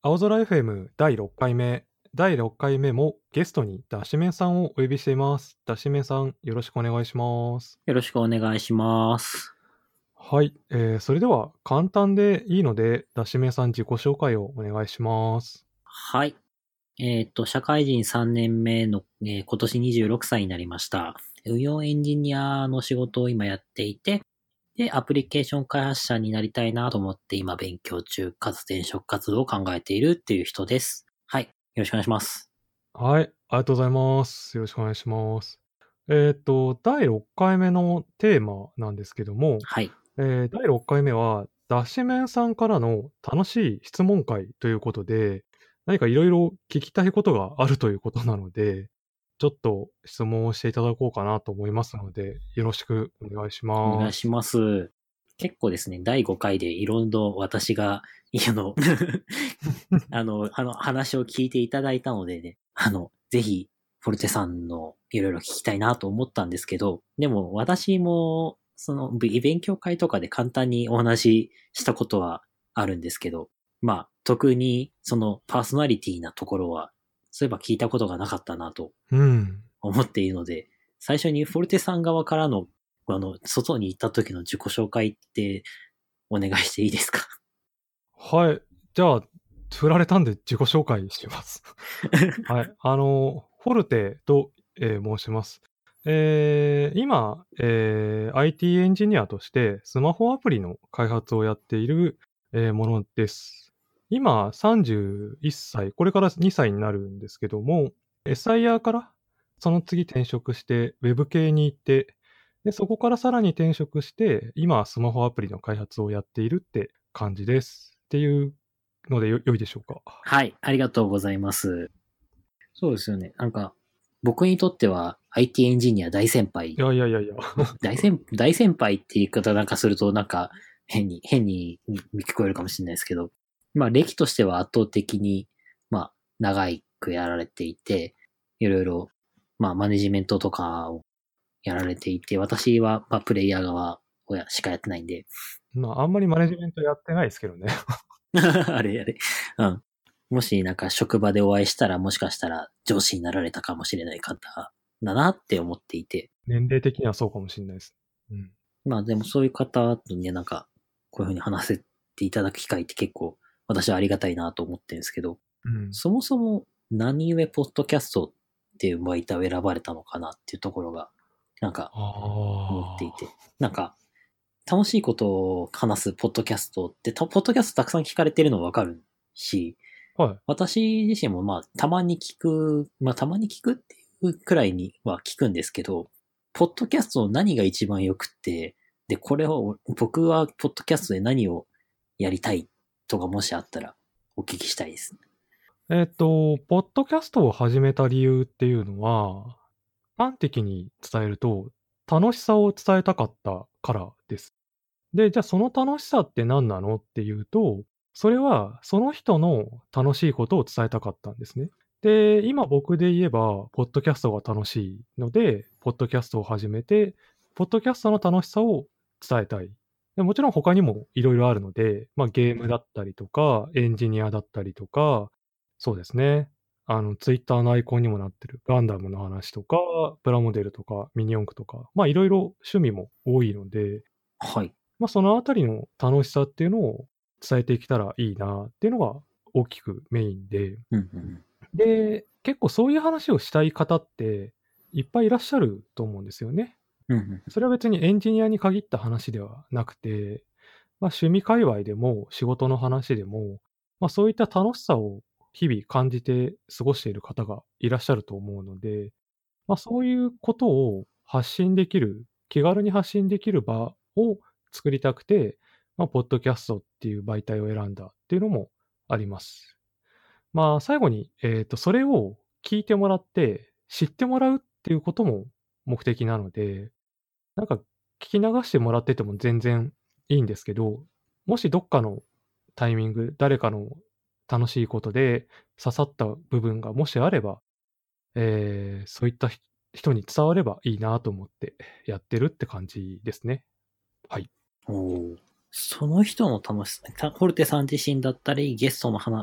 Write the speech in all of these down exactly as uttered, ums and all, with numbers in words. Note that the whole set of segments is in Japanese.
青空 エフエム だいろっかいめ。だいろっかいめもゲストにダッシュメンさんをお呼びしています。ダッシュメンさん、よろしくお願いします。 よろしくお願いします。 はい、えー、それでは簡単でいいので、ダッシュメンさん自己紹介をお願いします。 はい。えっ、と、社会人さんねんめの、えー今年にじゅうろくさいになりました。運用エンジニアの仕事を今やっていて、で、アプリケーション開発者になりたいなと思って今勉強中、かつ転職活動を考えているっていう人です。はい。よろしくお願いします。 はい、ありがとうございます。よろしくお願いします。えっ、と、だいろっかいめのテーマなんですけども、 はい。 えー、だいろっかいめは、ダッシュメンさんからの楽しい質問会ということで、何かいろいろ聞きたいことがあるということなので、ちょっと質問をしていただこうかなと思いますので、よろしくお願いしお願ます。 いします。結構ですね、だいごかいでいろいろ私が、あの、あの、あの、話を聞いていただいたのでね、あの、ぜひ、フォルテさんのいろいろ聞きたいなと思ったんですけど、でも私も、その、ぶ勉強会とかで簡単にお話ししたことはあるんですけど、まあ、特にそのパーソナリティなところは、そういえば聞いたことがなかったなとうん。 思っているので、最初にフォルテさん側からの、あの、外に行った時の自己紹介ってお願いしていいですか？ はい。じゃあ、振られたんで自己紹介します。はい。あの、フォルテと、えー申します。えー今、えー アイティー エンジニアとしてスマホアプリの開発をやっている、えーものです。今さんじゅういっさい、これからにさいになるんですけども、エスアイアール からその次転職してウェブ系に行って、で、そこからさらに転職して、今はスマホアプリの開発をやっているって感じです。っていうのでよ良いでしょうか。 はい、ありがとうございます。そうですよね。なんか、僕にとっては アイティー エンジニア大先輩。 いやいやいやいや。 大先、大先輩って言い方なんかするとなんか変に、変に聞こえるかもしれないですけど、まあ歴としては圧倒的に、まあ長くやられていて、いろいろ、まあマネジメントとかをやられていて、私はまあプレイヤー側をやしかやってないんで、 まあ、あんまりマネジメントやってないですけどね。 あれあれ、うん。もしなんか職場でお会いしたらもしかしたら上司になられたかもしれない方だなって思っていて。 年齢的にはそうかもしれないです。うん。 まあでもそういう方とね、なんかこういうふうに話せていただく機会って結構私はありがたいなと思ってるんですけど、 うん。 そもそも何故ポッドキャストっていう媒体を選ばれたのかなっていうところがなんか思っていあて。なんか楽しいことを話すポッドキャストって、ポッドキャストたくさん聞かれてるのわかるし、 あ、はい。 私自身もまあ、たまに聞く、まあ、たまに聞くっていうくらいには聞くんですけど、ポッドキャストの何が一番良くて、で、これを、僕はポッドキャストで何をやりたいとかもしあったらお聞きしたいです。 えっと、ポッドキャストを始めた理由っていうのは、端的に伝えると、楽しさを伝えたかったからです。で、じゃあその楽しさって何なのっていうと、それはその人の楽しいことを伝えたかったんですね。で、今僕で言えば、ポッドキャストが楽しいので、ポッドキャストを始めて、ポッドキャストの楽しさを伝えたい。でもちろん他にもいろいろあるので、まあ、ゲームだったりとか、エンジニアだったりとか、そうですね。あの、ツイッターのアイコンにもなってるガンダムの話とか、プラモデルとか、ミニ四駆とか、まあ、いろいろ趣味も多いので、 はい。 まあ、そのあたりの楽しさっていうのを伝えていけたらいいなっていうのが大きくメインで、 うんうんで、結構そういう話をしたい方っていっぱいいらっしゃると思うんですよね。 うん。うんうん。 それは別にエンジニアに限った話ではなくて、まあ、趣味界隈でも仕事の話でも、まあ、そういった楽しさを日々感じて過ごしている方がいらっしゃると思うので、まあ、そういうことを発信できる、気軽に発信できる場を作りたくて、まあ、ポッドキャストっていう媒体を選んだっていうのもあります。まあ、最後に、えっと、それを聞いてもらって、知ってもらうっていうことも目的なので、なんか聞き流してもらってても全然いいんですけど、もしどっかのタイミング、誰かの楽しいことで刺さった部分がもしあれば、えーそういったひ人に伝わればいいなと思ってやってるって感じですね。はい。 おーその人の楽しさ、フォルテさん自身だったり、ゲストの話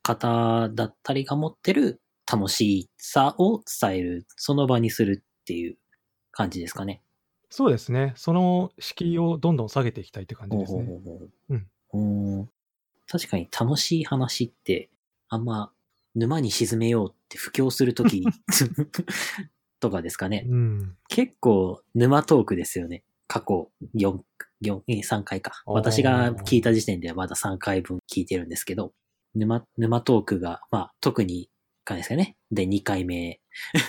方だったりが持ってる楽しさを伝える、その場にするっていう感じですかね。 そうですね。その敷居をどんどん下げていきたいって感じほうですね。 ほうほうほう。 うん。 うーん確かに楽しい話って、あんま沼に沈めようって布教するときとかですかね。 うん。 結構沼トークですよね。過去よん、よん、さんかいか。 あ私が聞いたあ。 時点ではまださんかいぶん聞いてるんですけど、沼、沼トークが、まあ特に、かですかね。で、にかいめ。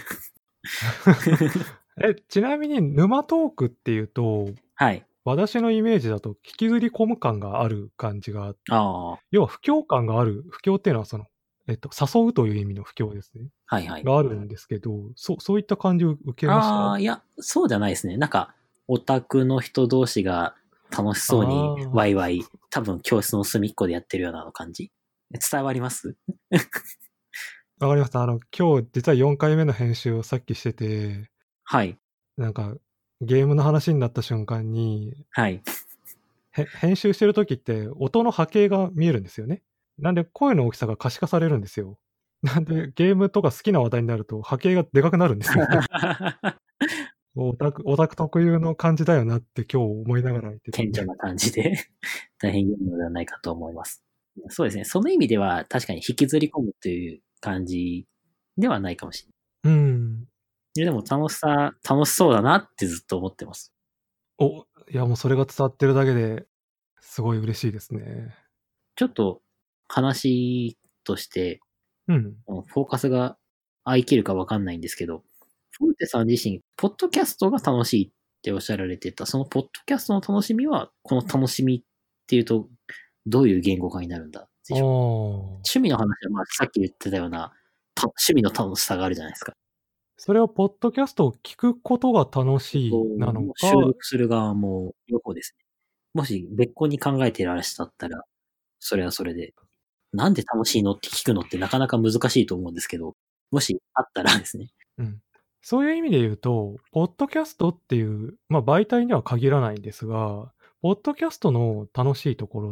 え、ちなみに沼トークっていうと、 はい。 私のイメージだと引きずり込む感がある感じが、 ああ、 要は布教感がある、布教っていうのはその、えっと、誘うという意味の布教ですね。 はいはい。 があるんですけど、そう、そういった感じを受けました？ ああ、いや、そうじゃないですね。なんか、オタクの人同士が楽しそうにワイあワイ、多分教室の隅っこでやってるような感じ。伝わりますあ、わかりました。あの、今日実はよんかいめの編集をさっきしてて、 はい。 なんか、ゲームの話になった瞬間に、 はい。 へ編集してる時って音の波形が見えるんですよね。なんで声の大きさが可視化されるんですよ。なんで、ゲームとか好きな話題になると波形がでかくなるんですよね。オタクオタク特有の感じだよなって今日思いながら言ってたんで。 顕著な感じで大変良いのではないかと思います。そうですね。その意味では確かに引きずり込むという感じではないかもしれない。 うん。 いやでも楽しさ、楽しそうだなってずっと思ってます。 お、いやもうそれが伝わってるだけですごい嬉しいですね。 ちょっと話としてうん。 フォーカスが合い切るかわかんないんですけど、フォルテさん自身、ポッドキャストが楽しいっておっしゃられてた、そのポッドキャストの楽しみは、この楽しみっていうと、どういう言語化になるんだであしょう。 あ。 趣味の話は、まあ、さっき言ってたような、趣味の楽しさがあるじゃないですか。 それはポッドキャストを聞くことが楽しいなの収か、 録する側も両方ですね。もし別個に考えていらっしゃったら、それはそれで、なんで楽しいのって聞くのってなかなか難しいと思うんですけど、もしあったらですね。 うん。そういう意味で言うと、ポッドキャストっていう、まあ、媒体には限らないんですが、ポッドキャストの楽しいところって、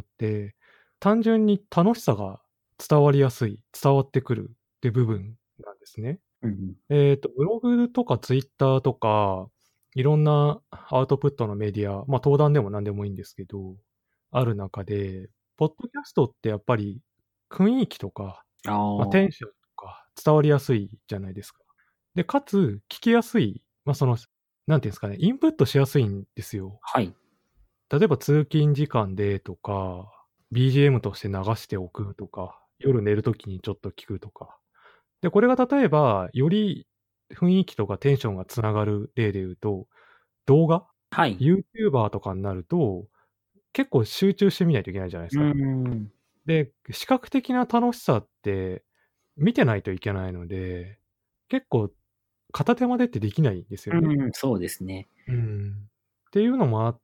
単純に楽しさが伝わりやすい、伝わってくるって部分なんですね。 うんうんえっと、ブログとかツイッターとか、いろんなアウトプットのメディア、まあ、登壇でも何でもいいんですけど、ある中で、ポッドキャストってやっぱり雰囲気とか、 あまあ、 あ、 テンションとか伝わりやすいじゃないですか。で、かつ、聞きやすい、まあ、その、なんていうんですかね、インプットしやすいんですよ。 はい。 例えば通勤時間でとか、ビージーエム として流しておくとか、夜寝るときにちょっと聞くとか。で、これが例えば、より雰囲気とかテンションがつながる例で言うと、動画はい。 ?YouTuber とかになると、結構集中して見ないといけないじゃないですうーか。 ん。 で、視覚的な楽しさって見てないといけないので、結構片手間でってできないんですよね。 うん、そうですね。 うん。っていうのもあって、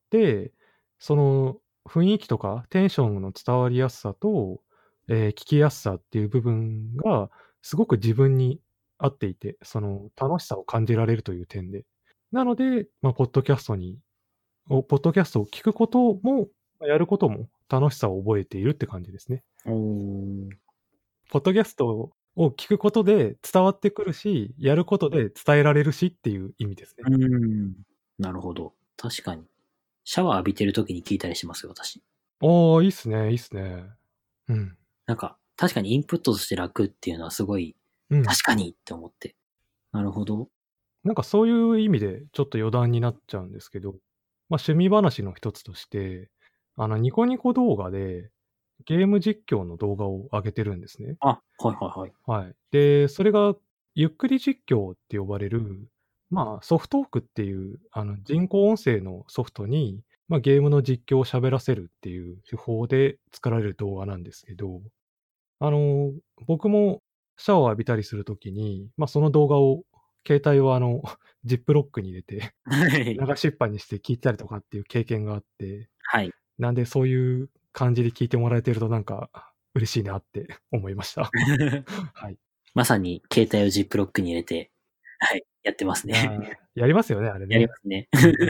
その雰囲気とかテンションの伝わりやすさと、えー聞きやすさっていう部分がすごく自分に合っていて、その楽しさを感じられるという点で。なので、まあ、ポッドキャストにをポッドキャストを聞くことも、まやることも楽しさを覚えているって感じですね。 おーポッドキャストを聞くことで伝わってくるし、やることで伝えられるしっていう意味ですね。 うーん。なるほど。確かに。シャワー浴びてる時に聞いたりしますよ、私。 ああ、いいっすね、いいっすね。うん。 なんか、確かにインプットとして楽っていうのはすごい、 うん。 確かにって思って。なるほど。 なんかそういう意味でちょっと余談になっちゃうんですけど、ま、趣味話の一つとして、あの、ニコニコ動画でゲーム実況の動画を上げてるんですね。 あ、はいはいはい。 はい。で、それがゆっくり実況って呼ばれる、まあ、ソフトークっていう、あの、人工音声のソフトに、ま、ゲームの実況を喋らせるっていう手法で作られる動画なんですけど、あの、僕もシャワーを浴びたりする時に、ま、その動画を携帯をあの、ジップロックに入れて、 はい。 流しっぱにして聞いたりとかっていう経験があって、 はい。 なんでそういう感じで聞いてもらえてるとなんか嬉しいなって思いました。はい。 まさに携帯をジップロックに入れて、はい、やってますね。 いや、やりますよね、あれやりね。 ますね。 うんうん。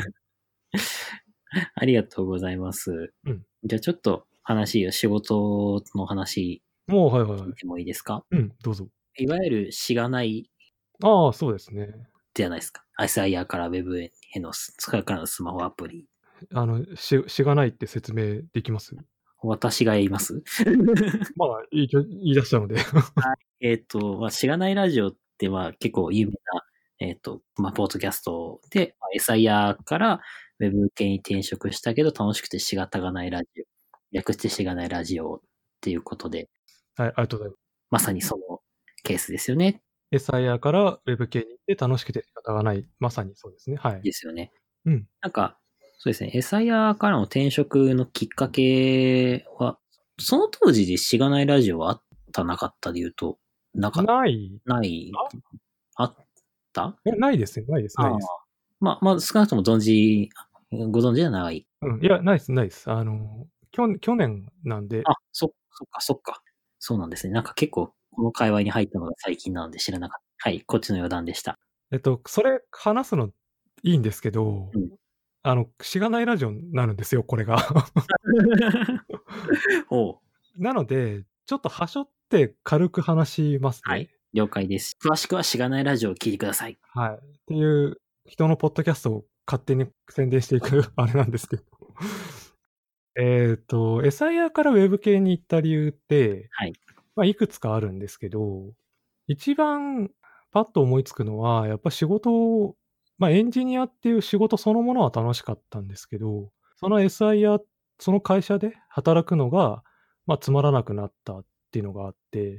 ありがとうございます。 うん。 じゃあちょっと話を、仕事の話もう、はいはいはい。 聞いてもいいですか？ うん、どうぞ。 いわゆるしがないああ、そうですね。 じゃないですか。エスアイアール から Web への、それからのスマホアプリ。 あの、ししがないって説明できます？ 私が言います？ まあ、言い言い出したので。 はい。えっ、と、まあ、しがないラジオって、まあ、結構有名な、えっ、と、まあ、ポッドキャストで、まあ、エスアイアール から Web 系に転職したけど、楽しくてしがたがないラジオ。略してしがないラジオっていうことで、 はい、ありがとうございます。 まさにそのケースですよね。 エスアイアール から Web 系に行って楽しくて仕方がない。まさにそうですね。はい。 ですよね。 うん。 なんか、そうですね。エスアイアール からの転職のきっかけは、その当時でしがないラジオはあったなかったで言うと、なか、 ない。 ない、あったえ、ないですね。ないです。なああ。 いです。 まあ、まあ、少なくとも存じ、ご存知ではない。 うん。いや、ないです、ないです。あの、きょ去年なんで、 あ、そ、そっか、そっか。そうなんですね。なんか結構、この界隈に入ったのが最近なので知らなかった。はい、こっちの余談でした。 えっと、それ話すのいいんですけど、 うん。 あの、しがないラジオになるんですよ、これが。 おう。 なので、ちょっと端折って軽く話しますね。 はい。了解です。詳しくはしがないラジオを聞いてください。 はい。っていう人のポッドキャストを勝手に宣伝していくあれなんですけど。えっと、エスアイアール から Web 系に行った理由って、 はい。 まあ、いくつかあるんですけど、一番パッと思いつくのは、やっぱ仕事を、まあ、エンジニアっていう仕事そのものは楽しかったんですけど、その エスアイアール、その会社で働くのが、まあ、つまらなくなったっていうのがあって、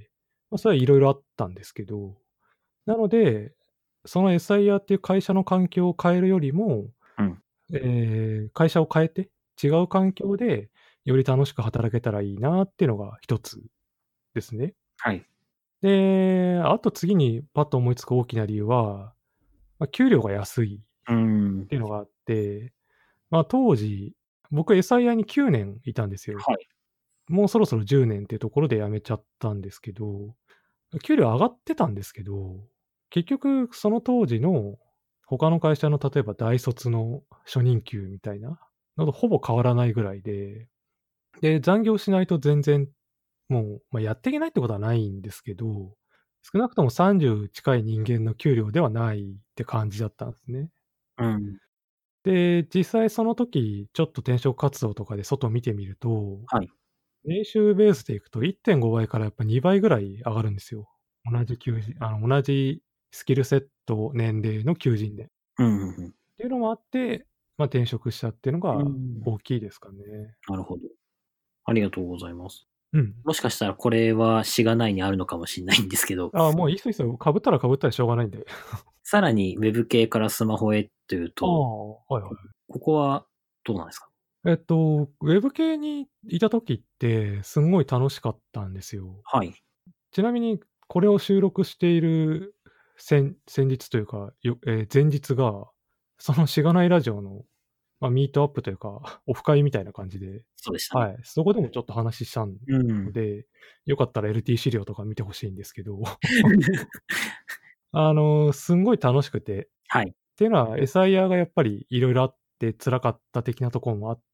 まあ、それはいろいろあったんですけど、なので、その エスアイアール っていう会社の環境を変えるよりも、 うん。 えー会社を変えて、違う環境でより楽しく働けたらいいなっていうのが一つですね。 はい。 で、あと次にパッと思いつく大きな理由は、まあ、給料が安いっうーん。 ていうのがあって、まあ、当時、僕 エスアイアール にきゅうねんいたんですよ。 はい。 もうそろそろじゅうねんっていうところで辞めちゃったんですけど、給料上がってたんですけど、結局その当時の他の会社の例えば大卒の初任給みたいなのとほぼ変わらないぐらいで、で、残業しないと全然もう、まあ、やっていけないってことはないんですけど、少なくともさんじゅう近い人間の給料ではないって感じだったんですね。 うん。 で、実際その時、ちょっと転職活動とかで外見てみると、 はい。 年収ベースでいくといってんごばいからやっぱにばいぐらい上がるんですよ。同じ求人あの、同じスキルセット、年齢の求人で。っうん、うん、 ていうのもあって、まあ、転職したっていうのうん。うがん。 大きいですかね。 なるほど。ありがとうございます。 うん。 もしかしたらこれはしがないにあるのかもしれないんですけど、 ああ、もういいっすいいっすよ。被ったら被ったらしょうがないんで。 さらに Web 系からスマホへというああ、 と、 はいはい。 こここはどうなんですか？ えっと、ウェブ系にいた時って、すんごい楽しかったんですよ。 はい。 ちなみに、これを収録している先先日というか、よえー前日が、そのしがないラジオの、まあ、ミートアップというか、オフ会みたいな感じで、 そうでしたね。 はい、そこでもちょっと話したのうん。 で、よかったら エルティー 資料とか見てほしいんですけど、あの、すんごい楽しくて、っはい。 ていうのは エスアイアール がやっぱり色々あって辛かった的なところもあって、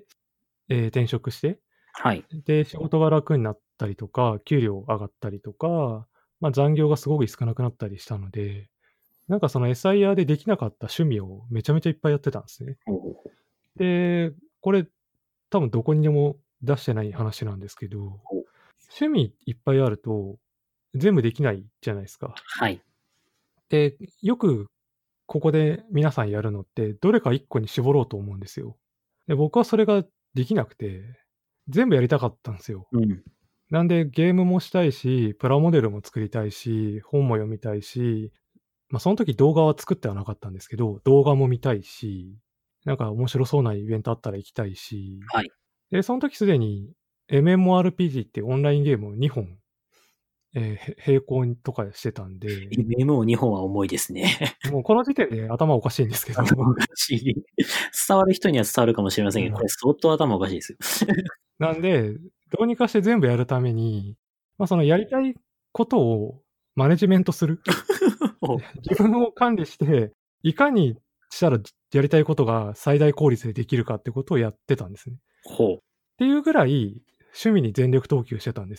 えー転職して、 はい。 で、仕事が楽になったりとか、給料上がったりとか、まあ、残業がすごく少なくなったりしたので、なんかその エスアイアール でできなかった趣味をめちゃめちゃいっぱいやってたんですね。 ほうほうほう。 で、これ多分どこにでも出してない話なんですけど、 ほう。 趣味いっぱいあると全部できないじゃないですか。 はい。 で、よくここで皆さんやるのって、どれかいっこに絞ろうと思うんですよ。で、僕はそれができなくて、全部やりたかったんですよ。 うん。 なんで、ゲームもしたいし、プラモデルも作りたいし、本も読みたいし、ま、その時動画は作ってはなかったんですけど、動画も見たいし、なんか面白そうなイベントあったら行きたいし、 はい。 で、その時すでに エムエムオーアールピージー っていうオンラインゲームをにほん、ええ、へ並行にとかしてたんで、 エムエムオーにほんは重いですね。 もうこの時点で頭おかしいんですけど、 頭おかしい。伝わる人には伝わるかもしれませんけど、こうん。 れ相当頭おかしいですよ。 なんで、どうにかして全部やるために、ま、そのやりたいことをマネジメントする。 ほう。 自分を管理して、いかにしたら、じやりたいことが最大効率でできるかってことをやってたんですね。っほう。 ていうぐらい、趣味に全力投球してたんですよ。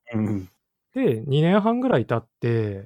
うん。 で、にねんはんぐらい経って、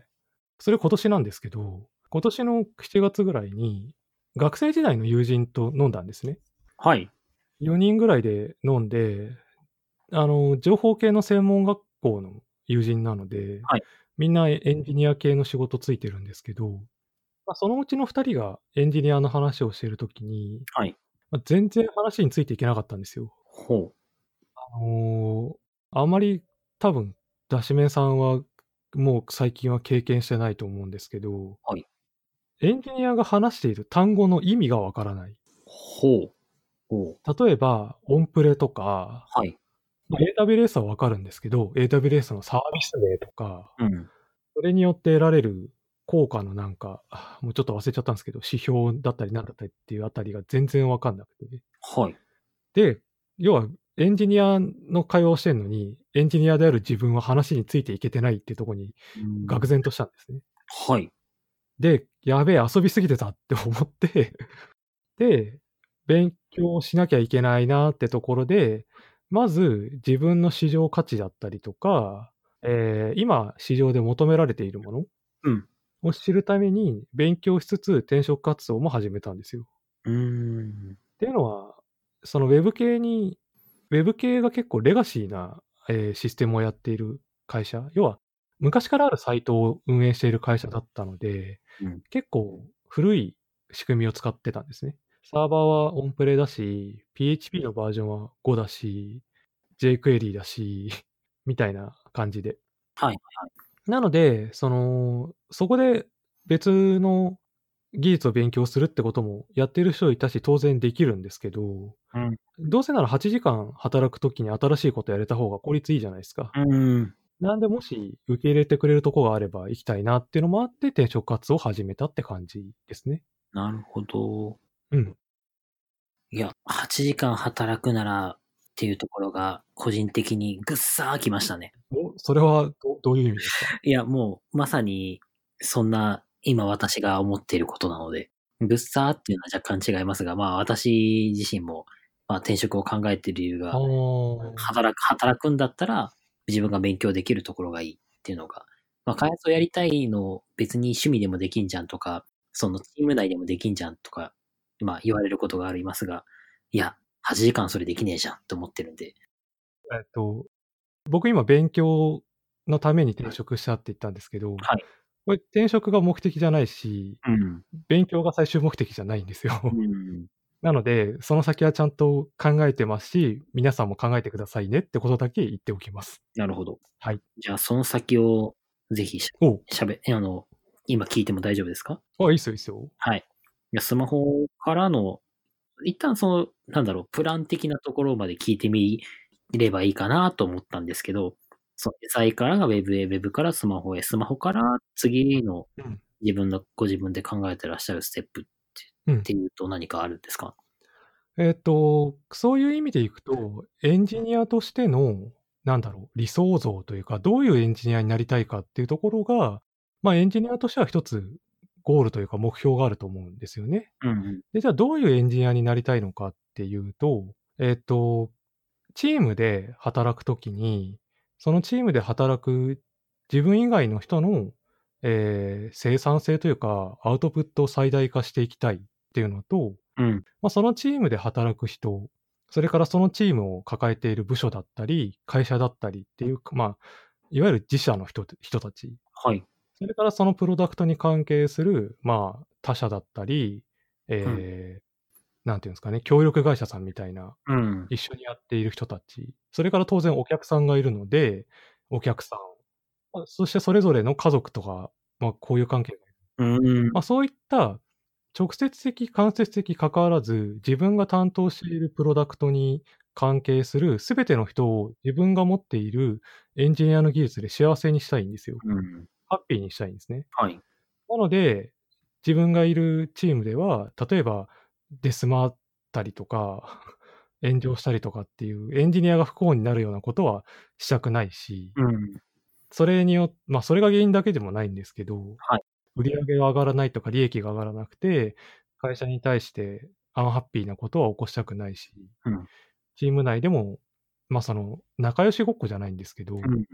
それ今年なんですけど、今年のしちがつぐらいに、学生時代の友人と飲んだんですね。 はい。 よにんぐらいで飲んで、あの、情報系の専門学校の友人なので、 はい。 みんなエンジニア系の仕事ついてるんですけど、ま、そのうちのふたりがエンジニアの話をしてる時に、 はい。 ま、全然話についていけなかったんですよ。 ほう。 あの、あまり多分、だしめさんは、もう最近は経験してないと思うんですけど、 はい。 エンジニアが話している単語の意味がわからない。 ほう。ほう。 例えば、オンプレとか、 はい。 ま、エーダブリューエス はわかるんですけど、エーダブリューエス のサービス名とか、 うん。 それによって得られる効果のなんか、あ、もうちょっと忘れちゃったんすけど、指標だったりなんだったりっていうあたりが全然わかんなくて。 はい。 で、要はエンジニアの会話をしてんのに、エンジニアである自分は話についていけてないってとこに、 うーん。 愕然としたんですね。 はい。 で、やべえ、遊びすぎてたって思ってで、勉強しなきゃいけないなってところで、まず自分の市場価値だったりとか、ええ、今市場で求められているものうん。 を知るために、勉強しつつ転職活動も始めたんですよ。 うーん。 っていうのは、そのウェブ系にウェブ系が結構レガシーな、ええ、システムをやっている会社、要は昔からあるサイトを運営している会社だったので、 うん。 結構古い仕組みを使ってたんですね。サーバーはオンプレだし、ピーエイチピー のバージョンはごだし、jQuery だし、みたいな感じで。 はいはい。 なので、その、そこで別の技術を勉強するってこともやってる人いたし、当然できるんですけど、 うん。 どうせならはちじかん働く時に新しいことやれた方が効率いいじゃないすか。 うーん。 なんで、もし受け入れてくれるとこがあれば行きたいなっていうのもあって、転職活動を始めたって感じですね。 なるほど。 うん。 いや、はちじかん働くならっていうところが、個人的にぐっさーきましたね。 お、それはどどういう意味ですか？ いや、もうまさにそんな、今私が思っていることなので、ぐっさーっていうのは若干違いますが、まあ、私自身も、まあ、転職を考えている理由あが、 あ。 働く働くんだったら、自分が勉強できるところがいいっていうのが、ま、開発をやりたいの、別に趣味でもできんじゃんとか、そのチーム内でもできんじゃんとか、まあ、言われることがありますが、いや、はちじかんそれできねえじゃんと思ってるんで。 えっと、僕今勉強のために転職したって言ったんですけど、 はい。 これ転職が目的じゃないし、 うん。 勉強が最終目的じゃないんですよ。 うーん。 なので、その先はちゃんと考えてますし、皆さんも考えてくださいねってことだけ言っておきます。 なるほど。 はい。 じゃあ、その先をぜひしおう。 ゃしゃべあの、今聞いても大丈夫ですか？ あ、いいっすよいいっすよ。 はい。いや、スマホからの、一旦その、なんだろう、プラン的なところまで聞いてみればいいかなと思ったんですけど、そのデザインからがウェブへ、ウェブからスマホへ、スマホから次のうん。 自分のご自分で考えてらっしゃるステップってうん。 ていうと何かあるんですか？ えっと、そういう意味でいくと、エンジニアとしての、なんだろう、理想像というか、どういうエンジニアになりたいかっていうところが、ま、エンジニアとしては一つゴールというか目標があると思うんですよね。 うんうん。 で、じゃあどういうエンジニアになりたいのかっていうと、えっと、チームで働く時に、そのチームで働く自分以外の人の、ええ、生産性というか、アウトプットを最大化していきたいっていうのと、 うん。 ま、そのチームで働く人、それからそのチームを抱えている部署だったり、会社だったりっていうか、ま、いわゆる自社の人人たち、 はい。 それからそのプロダクトに関係する、まあ、他社だったり、 うん。 ええ、なんていうんすかね、協力会社さんみたいな、 うん。 一緒にやっている人たち、それから当然お客さんがいるので、お客さん、ま、そしてそれぞれの家族とか、ま、交友関係うーん。 ま、そういった直接的、間接的関わらず、自分が担当しているプロダクトに関係する全ての人を自分が持っているエンジニアの技術で幸せにしたいんですよ。 うん。 ハッピーにしたいんですね。 はい。 なので、自分がいるチームでは、例えばデスマったりとか、炎上したりとかっていうエンジニアが不幸になるようなことはしたくないし、 うん。 それによま、それが原因だけでもないんですけど、 はい。 売り上げが上がらないとか利益が上がらなくて、会社に対してアンハッピーなことは起こしたくないし、 うん。 チーム内でも、ま、その、仲良しごっこじゃないんですけど、 うんうん。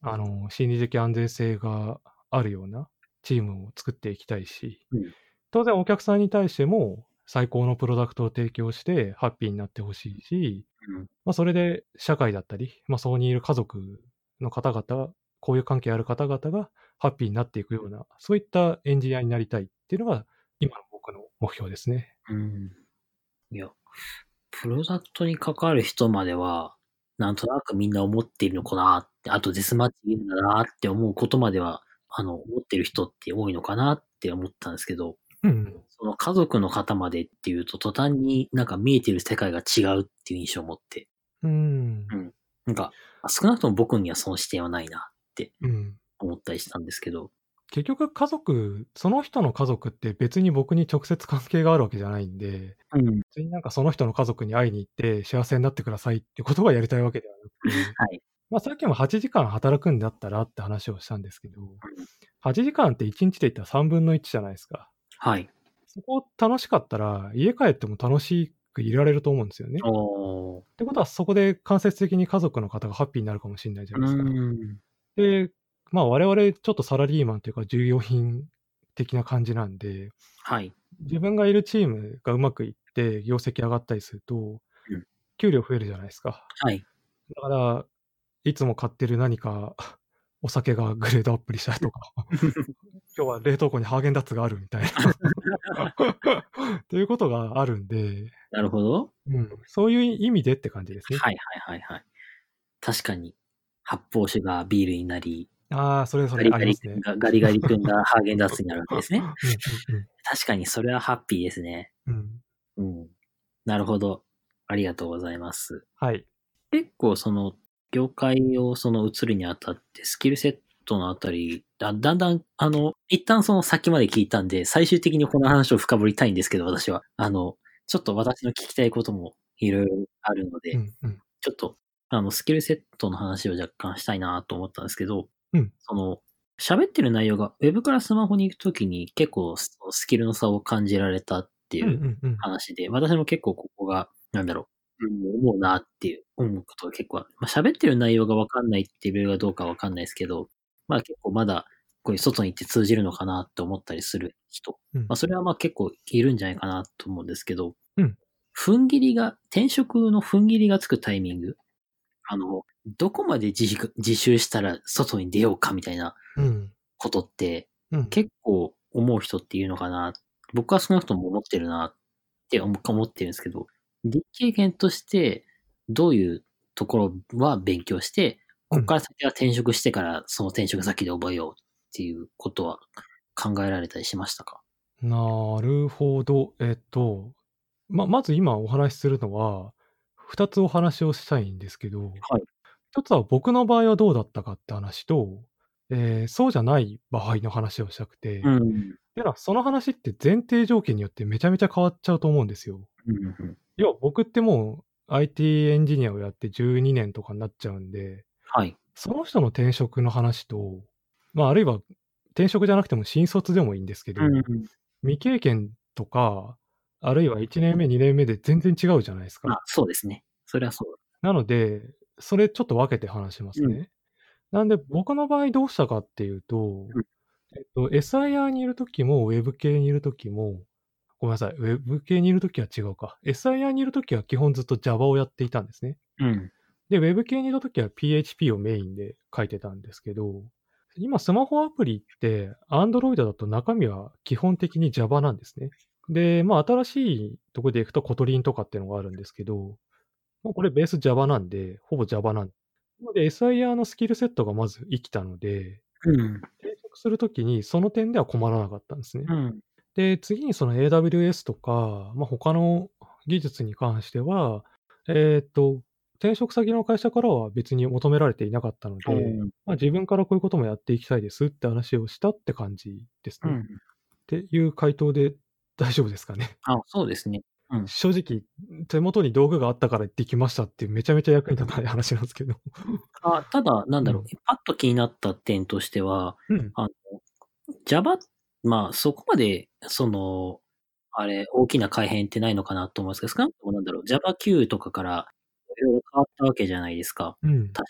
あの、心理的安全性があるようなチームを作っていきたいし、 うん。 当然お客さんに対しても最高のプロダクトを提供してハッピーになってほしいし、 うん。 まあ、それで社会だったり、まあ、そこにいる家族の方々、交友関係ある方々がハッピーになっていくような、そういったエンジニアになりたいっていうのが今の僕の目標ですね。 うん。いや、プロダクトに関わる人までは、なんとなくみんな思っているのかなって、あとデスマッチいるんだなって思うことまでは、あの、思ってる人って多いのかなって思ったんですけど、 うん。 その家族の方までっていうと、途端になんか見えてる世界が違うっていう印象を持って、 うん。 うん。なんか、少なくとも僕にはその視点はないなってうん。 思ったりしたんですけど、 結局家族、その人の家族って別に僕に直接関係があるわけじゃないんで、 うん。 別になんかその人の家族に会いに行って幸せになってくださいってことがやりたいわけではなくて、 はい。 まあ、さっきもはちじかん働くんだったらって話をしたんですけど、はちじかんっていちにちで言ったらさんぶんのいちじゃないですか。 はい。 そこ楽しかったら、家帰っても楽しくいられると思うんですよね。 おー。 ってことは、そこで間接的に家族の方がハッピーになるかもしれないじゃうーないですか。 ん。 で、まあ、我々ちょっとサラリーマンというか重要品的な感じなんで、 はい。 自分がいるチームがうまくいって業績上がったりすると、 うん。 給料増えるじゃないですか。 はい。 だから、いつも買ってる何かお酒がグレードアップにしたりとか、今日は冷凍庫にハーゲンダッツがあるみたいなっていうことがあるんで、 なるほど。 うん、そういう意味でって感じですね。 はいはいはいはい。確かに、発泡酒がビールになり、 ああ、それそれガリガリありますね。 君がガリガリ君がハーゲンダッツになるわけですね。 うんうんうん。 確かにそれはハッピーですね。 うん。 うん。なるほど。ありがとうございます。 はい。 結構その、業界をその移るにあたってスキルセットのあたり、だだんだん、あの、一旦その先まで聞いたんで、最終的にこの話を深掘りたいんですけど、私は。あの、ちょっと私の聞きたいこともいろいろあるので、 うんうん。 ちょっと、あの、スキルセットの話を若干したいなと思ったんですけど、 うん。 その、喋ってる内容がウェブからスマホに行くときに結構ススキルの差を感じられたってうんういうんうん。 話で、私も結構ここが、なんだろう、うん、思うなっていう思うことが結構ある。まあ、喋ってる内容がわかんないっていうレベルがどうかわかんないですけど、まあ結構まだこういう外に行って通じるのかなって思ったりする人。 うん。 まあそれはまあ結構いるんじゃないかなと思うんですけど、 うん。 踏ん切りが、転職の踏ん切りがつくタイミング、あの、どこまで自粛自習したら外に出ようかみたいなうん。 ことって、 うん。 結構思う人っているのかな。僕は少なくとも思ってるなって思思ってるんですけど、実経験としてどういうところは勉強して、こっから先は転職してからその転職先で覚えようっていうことは考えられたりしましたか？ なるほど。えっと、ままず今お話しするのは、ふたつお話をしたいんですけど、 はい。 ひとつは僕の場合はどうだったかって話と、ええ、そうじゃない場合の話をしたくて、 うん。 ていうのはその話って前提条件によってめちゃめちゃ変わっちゃうと思うんですよ。 うんうん。 要は僕ってもう アイティー エンジニアをやってじゅうにねんとかになっちゃうんで、 はい。 その人の転職の話と、まあ、あるいは転職じゃなくても新卒でもいいんですけど、 うん。 未経験とか、あるいはいちねんめ、にねんめで全然違うじゃないですか。 まあ、そうですね。それはそうなので、それちょっと分けて話しまだ。うん。 すね。なんで僕の場合どうしたかっていうと、 うん。 えっと、エスアイアール にいる時も、ウェブ系にいる時も、ごめんなさい、ウェブ系にいる時は違うか。エスアイアール にいる時は基本ずっと Java をやっていたんですね。 うん。 で、ウェブ系にいた時は ピーエイチピー をメインで書いてたんですけど、今スマホアプリって Android だと中身は基本的に Java なんですね。で、まあ新しいところでいくとコトリンとかっていうのがあるんですけど、もうこれベース Java なんで、ほぼ Java なんで。なので エスアイアール のスキルセットがまず生きたので、 うん。 転職するときにその点では困らなかったんですね。 うん。 で、次にその エーダブリューエス とか、まあ、他の技術に関しては、えっと、転職先の会社からは別に求められていなかったので、 うん。 まあ、自分からこういうこともやっていきたいですって話をしたって感じですね。っうん。 ていう回答で大丈夫ですかね。 あ、そうですね。うん。 正直、手元に道具があったからできましたっていうめちゃめちゃ役に立たない話なんですけど。 あ、ただ、なんだろう、 うん。 パッと気になった点としては、 うん。 あの、Java、まあ、そこまで、その、あれ、大きな改変ってないのかなと思うんですけど、少なくともなんだろう、ジャバキュー とかからいろいろ変わったわけじゃないですか。 うん。 確か。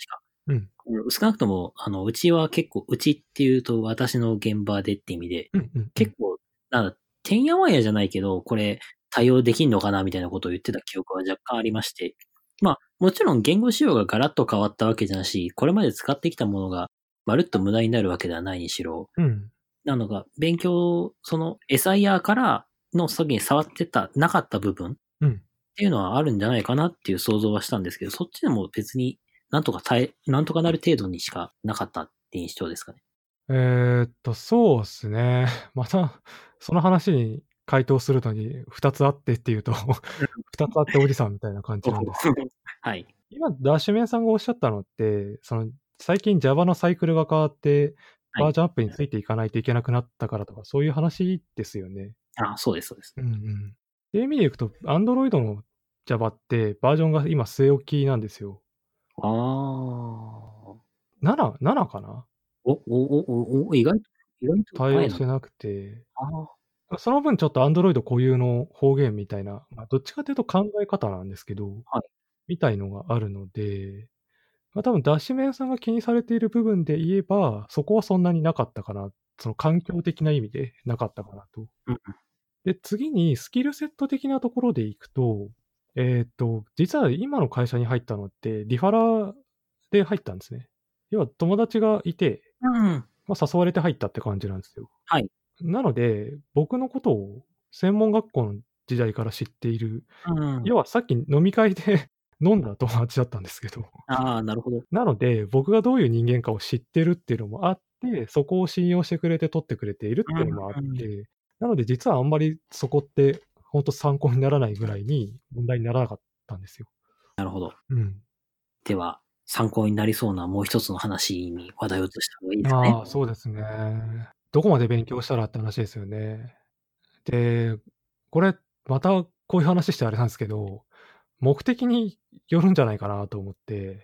うん。 少なくとも、あの、うちは結構、うちっていうと私の現場でって意味で、 うんうんうん。 結構、なんだ、てんやわんやじゃないけど、これ対応できんのかなみたいなことを言ってた記憶は若干ありまして。まあ、もちろん言語仕様がガラッと変わったわけじゃなし、これまで使ってきたものがまるっと無駄になるわけではないにしろ、 うん。 なのが、勉強、その エスアイアール からの先に触ってた、なかった部分っうん。 ていうのはあるんじゃないかなっていう想像はしたんですけど、そっちでも別になんとか耐え、なんとかなる程度にしかなかったって印象ですかね。 えーっと、そうっすね。また、その話に回答するのにふたつあってっていうと、ふたつあっておじさんみたいな感じおなんですけど。 はい。 今、ダッシュメンさんがおっしゃったのって、その、最近 Java のサイクルが変わって、 はい。 バージョンアップについていかないといけなくなったからとか、そういう話ですよね。 あ、そうです、そうです。 うんうん。っていう意味でいくと、Android の Java ってバージョンが今据え置きなんですよ。 ああ。 なな、ななかなお、お、お、お、お、意外と、意外と対前なんだ。 応してなくて、 ああ。 その分ちょっと Android 固有の方言みたいな、まあ、どっちかというと考え方なんですけど、 はい。 みたいのがあるので、まあ、多分ダッシュメンさんが気にされている部分で言えば、そこはそんなになかったかな。その環境的な意味でなかったかなと。 うん。 で、次にスキルセット的なところでいくと、えーっと、実は今の会社に入ったのって、リファラで入ったんですね。要は友達がいて、 うん。 まあ、誘われて入ったって感じなんですよ。 はい。 なので、僕のことを専門学校の時代から知っている、 うん。 要はさっき飲み会で飲んだ友達だったんですけど、 ああ、なるほど。 なので、僕がどういう人間かを知ってるっていうのもあって、そこを信用してくれて取ってくれているっていうのもあっうん。 て、なので実はあんまりそこってほんと参考にならないぐらいに問題にならなかったんですよ。 なるほど。 うん。 では、参考になりそうなもう一つの話に話題を移した方がいいですかね。 ああ、そうですね。どこまで勉強したらって話ですよね。で、これ、またこういう話してあれなんですけど、目的によるんじゃないかなと思って。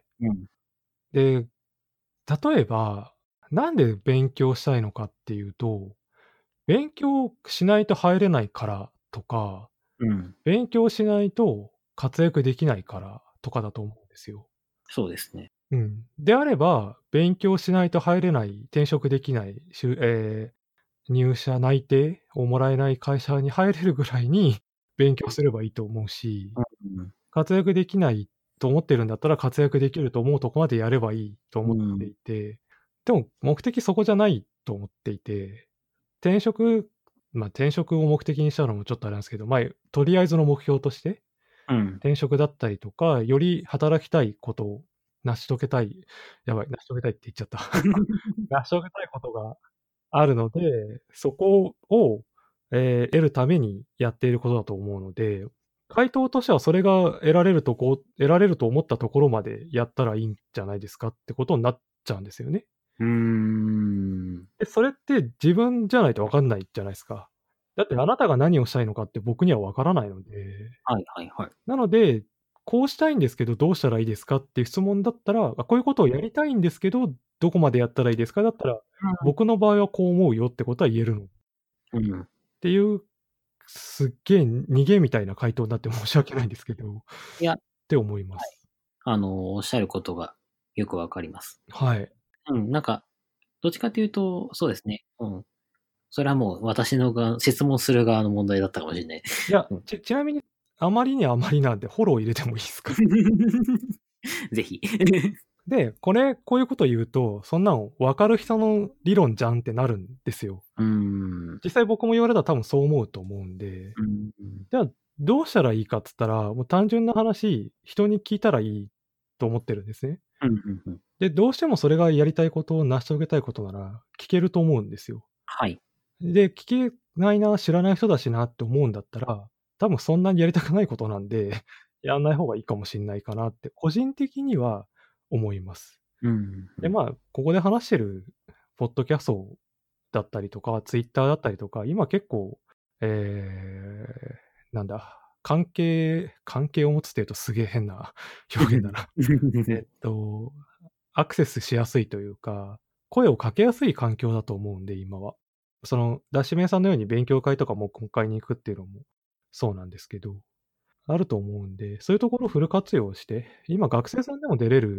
うん。 で、例えば、なんで勉強したいのかっていうと、勉強しないと入れないからとか、 うん。 勉強しないと活躍できないからとかだと思うんですよ。 そうですね。 うん。であれば、勉強しないと入れない、転職できない、しゅえー入社内定をもらえない会社に入れるぐらいに勉強すればいいと思うし、 うん。 活躍できないと思ってるんだったら、活躍できると思うとこまでやればいいと思ってうん。 いて、でも目的そこじゃないと思っていて、転職ま、転職を目的にしたのもちょっとあれなんですけど、ま、とりあえずの目標として、 うん。 転職だったりとか、より働きたいことを成し遂げたいやばい、成し遂げたいって言っちゃった。成し遂げたいことがあるので、そこを、ええ、得るためにやっていることだと思うので、回答としてはそれが得られるとこ得られると思ったところまでやったらいいんじゃないですかってことになっちゃうんですよね。 うーん。 で、それって自分じゃないと分かんないじゃないすか。だってあなたが何をしたいのかって僕には分からないので。 はいはいはい。 なので、こうしたいんですけど、どうしたらいいですかっていう質問だったら、あ、こういうことをやりたいんですけど、どこまでやったらいいですかだったら、僕の場合はこう思うよってことは言えるの。っうん。うん。 ていう、すっげえ逃げみたいな回答になって申し訳ないんですけど、っいや、はい。 て思います。 あの、おっしゃることがよくわかります。 はい。 うん、なんか、どっちかっていうと、そうですね。うん。それはもう私のが質問する側の問題だったかもしれない。 いや、 うん。 ちちなみに、あまりにあまりなんで、フォロー入れてもいいすか？ ぜひ。 で、これ、こういうこと言うと、そんなの分かる人の理論じゃんってなるんですよ。 うーん。 実際僕も言われたら多分そう思うと思うんで。 うん、うん。 じゃあ、どうしたらいいかっつったら、もう単純な話、人に聞いたらいいと思ってるんですね。 うん、うんうん。 で、どうしてもそれがやりたいことを成し遂げたいことなら、聞けると思うんですよ。 はい。 で、聞けないな、知らない人だしなって思うんだったら、多分そんなにやりたくないことなんで、やんない方がいいかもしんないかなって個人的には思います。 うん、うで、 ん。 まあ、ここで話してるポッドキャストだったりとか、ツイッターだったりとか、今結構、ええ、なんだ、関係関係を持つっていうとすげえ変な表現だな。えっと、アクセスしやすいというか、声をかけやすい環境だと思うんで、今は。その、ダッシュメイさんのように勉強会とか黙々会に行くっていうのもそうなんですけど、あると思うんで、そういうところをフル活用して、今学生さんでも出れる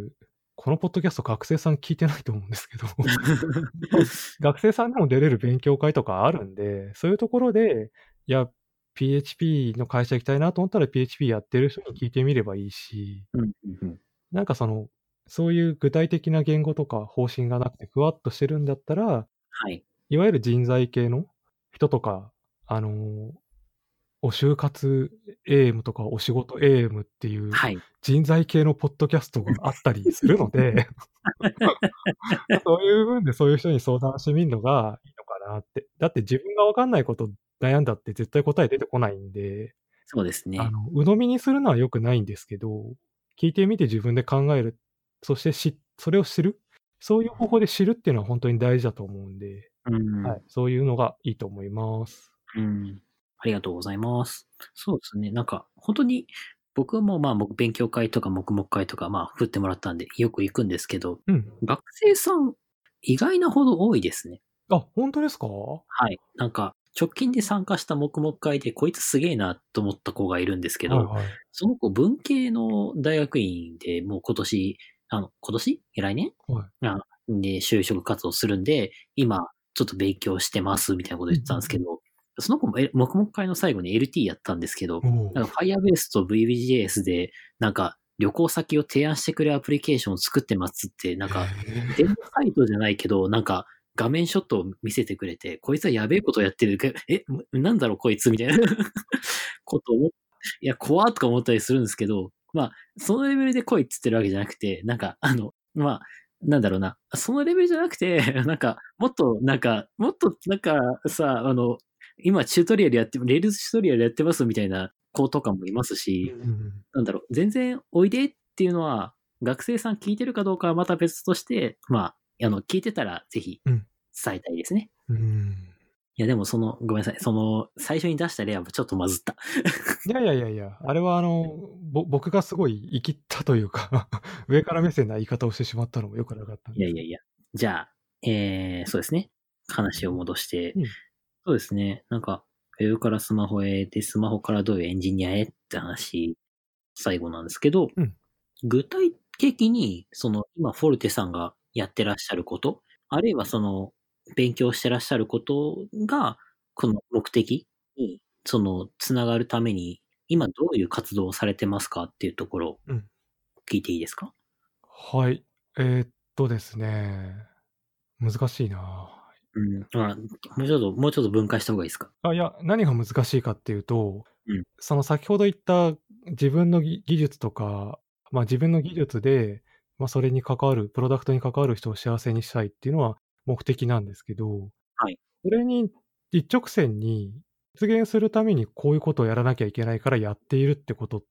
このポッドキャスト学生さん聞いてないと思うんですけど、学生さんでも出れる勉強会とかあるんで、そういうところで、いや、ピーエイチピー の会社行きたいなと思ったら ピーエイチピー やってる人に聞いてみればいいし、 うんうんうん。 なんかその、そういう具体的な言語とか方針がなくてふわっとしてるんだったら、 はい。 いわゆる人材系の人とか、あの、お就活 エーエム とかお仕事 エーエム っていうはい。 人材系のポッドキャストがあったりするので、そういう部分でそういう人に相談してみるのがいいのかなって。だって自分がわかんないこと悩んだって絶対答え出てこないんで、 そうですね。 あの、鵜呑みにするのは良くないんですけど、聞いてみて自分で考える、そしてしそれを知る、そういう方法で知るっていうのは本当に大事だと思うんで、 うん。 はい、そういうのがいいと思います。 うん。ありがとうございます。そうですね。なんか、本当に、僕もまあ、僕勉強会とか黙々会とか、まあ、振ってもらったんで、よく行くんですけど、 うん。 学生さん、意外なほど多いですね。 あ、本当ですか？ はい。なんか、直近で参加した黙々会で、こいつすげえなと思った子がいるんですけど、 はいはい。 その子文系の大学院でもう今年、あの、今年来年はい。 あで、就職活動するんで、今、ちょっと勉強してます、みたいなことうん言ってたんですけうんど、その子もえ黙々会の最後に エルティー やったんですけど、 うん。おお。 なんか Firebase と ブイビージーエス で、なんか旅行先を提案してくれるアプリケーションを作ってますって、なんか、 へデモサイトじゃないけど、なんか画面ショットを見せてくれて、こいつはやべえことやってる。え、なんだろうこいつみたいなことを思っ、いや、怖っとか思ったりするんですけど、まあ、そのレベルで来いっつってるわけじゃなくて、なんか、あの、まあ、なんだろうな。そのレベルじゃなくて、なんか、もっと、なんか、もっと、なんか、さ、あの、今、チュートリアルやって、レールズチュートリアルやってますみたいな子とかもいますし、 うんうんうん。 なんだろう、全然おいでっていうのは、学生さん聞いてるかどうかはまた別として、まあ、あの、聞いてたらぜひうん。 伝えたいですね。 うーん。 いや、でもその、ごめんなさい。その、最初に出した例はちょっとまずった。 いやいやいやいや、あれはあの、ぼ僕がすごい生きったというか上から目線な言い方をしてしまったのも良くなかったんですけど。 いやいやいや。じゃあ、えー、そうですね。話を戻して、 うん。 そうですね。なんか、ウェブからスマホへ、で、スマホからどういうエンジニアへって話、最後なんですけど、 うん。 具体的に、その、今、フォルテさんがやってらっしゃること、あるいはその、勉強してらっしゃることが、この目的に、その、つながるために、今どういう活動をされてますかっていうところをうん。 聞いていいですか？ はい。えーっとですね、難しいな。 うん。まあ、もうちょっと、もうちょっと分解した方がいいですか？ あ、いや、何が難しいかっていうと、 うん。 その先ほど言った自分のぎ技術とか、まあ、自分の技術で、まあ、それに関わる、プロダクトに関わる人を幸せにしたいっていうのは目的なんですけど、 はい。 それに一直線に実現するためにこういうことをやらなきゃいけないからやっているってことって、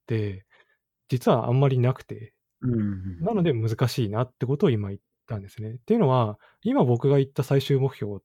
実はあんまりなくて、 うんうんうん。 なので難しいなってことを今言ったんですね。っていうのは、今僕が言った最終目標って、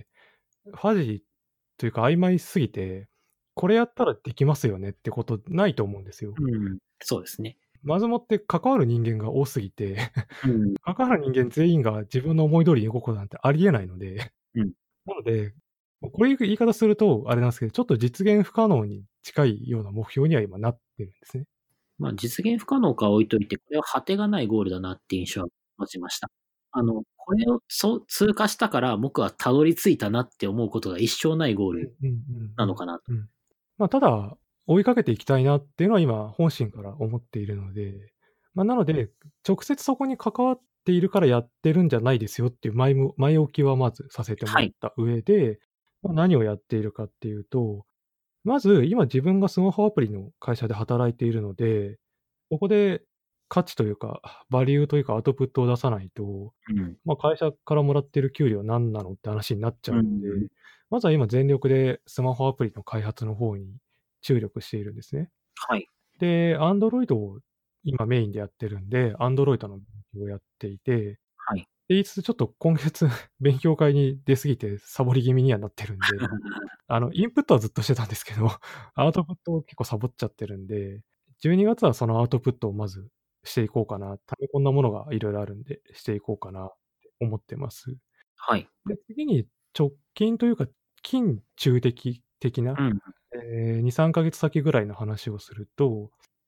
ファジーというか曖昧すぎて、これやったらできますよねってことないと思うんですよ。 うん。そうですね。 まずもって関わる人間が多すぎて、 うん。 関わる人間全員が自分の思い通りに動くことなんてありえないので、 うん。 なので、こういう言い方するとあれなんですけど、ちょっと実現不可能に近いような目標には今なってるんですね。 まあ、実現不可能かは置いといて、これは果てがないゴールだなっていう印象は持ちました。あの、これをそう通過したから僕はたどり着いたなって思うことが一生ないゴールうんうんうんうん。 なのかなと。 うん。まあ、ただ、追いかけていきたいなっていうのは今本心から思っているので、まあ、なので、直接そこに関わっているからやってるんじゃないですよっていう前も前置きはまずさせてもはい。 らった上で、まあ、何をやっているかっていうと、まず今自分がスマホアプリの会社で働いているので、ここで価値というか、バリューというかアウトプットを出さないと、 うん。 まあ、会社からもらってる給料何なのって話になっちゃうんうん。 で、まずは今全力でスマホアプリの開発の方に注力しているんですね。 はい。 で、Android を今メインでやってるんで、Android の勉強をやっていて、ではい。 言いつつちょっと今月勉強会に出過ぎてサボり気味にはなってるんで、あの、インプットはずっとしてたんですけど、アウトプットを結構サボっちゃってるんで、じゅうにがつはそのアウトプットをまずしていこうかな、溜め込んだものが色々あるんで、していこうかなって思ってます。 はい。 で、次に直近というか、近中的的な、 うん。 ええ、に、さんかげつ先ぐらいの話をすると、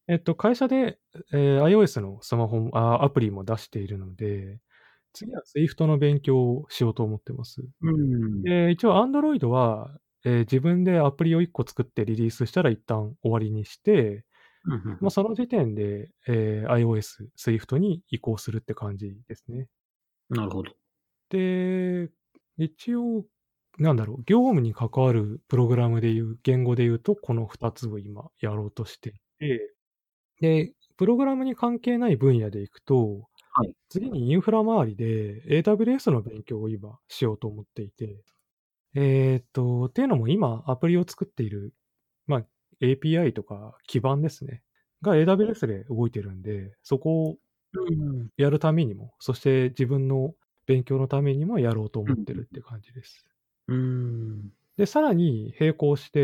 えっと、会社で、えー iOS のスマホあ、アプリも出しているので、次は Swift の勉強をしようと思ってます。 うん。 で、一応 Android は、えー自分でアプリをいっこ作ってリリースしたら一旦終わりにして、 うんうんうまあ、 ん。 その時点で、えー iOS、Swift に移行するって感じですね。 なるほど。 で、一応、なんだろう、業務に関わるプログラムでいう、言語で言うと、このふたつを今やろうとしていて、で、プログラムに関係ない分野でいくと、 はい。 次にインフラ周りで エーダブリューエス の勉強を今しようと思っていて、えーっと、っていうのも今アプリを作っている、まあ、エーピーアイ とか基盤ですね、が エーダブリューエス で動いてるんで、そこをうん。 やるためにも、そして自分の勉強のためにもやろうと思ってるって感じです。 うん。 で、さらに並行して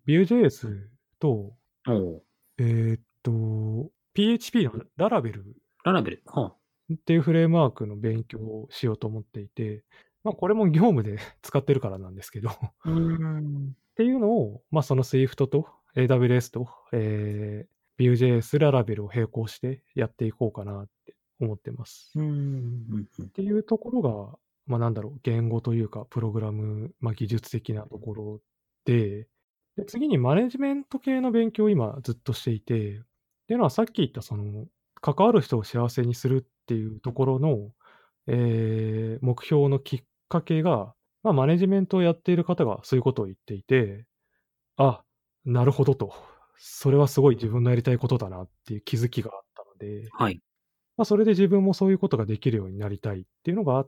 Vue.js と、 おお。 えーっと、ピーエイチピー のララベルララベル。はっていうフレームワークの勉強をしようと思っていて、まあ、これも業務で使ってるからなんですけど、っうーん。 ていうのを、まあ、その Swift と エーダブリューエス と、えー、Vue.js、ララベルを並行してやっていこうかなって思ってます。 うん。うんうん。 っていうところが、まあ、なんだろう、言語というか、プログラム、まあ、技術的なところで、で、次にマネジメント系の勉強を今ずっとしていて、っていうのはさっき言ったその、関わる人を幸せにするっていうところの、えー目標のきっかけが、まあ、マネジメントをやっている方がそういうことを言っていて、あ、なるほどと。それはすごい自分のやりたいことだなっていう気づきがあったので、 はい。 まあ、それで自分もそういうことができるようになりたいっていうのがあって、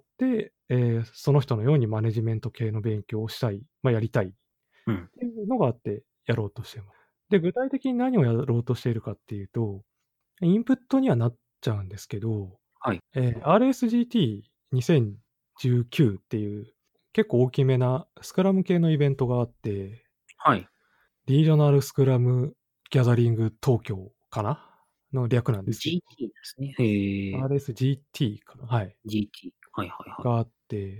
えーその人のようにマネジメント系の勉強をしたい、まあ、やりたいっうん。 ていうのがあってやろうとしてます。で、具体的に何をやろうとしているかっていうと、インプットにはなっちゃうんですけど、 はい。 えー アールエスジーティーにせんじゅうきゅう っていう結構大きめなスクラム系のイベントがあって、 はい。 リージョナルスクラムギャザリング東京かなの略なんですけど、 ジーティー ですね。へえ。 アールエスジーティー かなはい。 ジーティー。はいはいはい。 があって、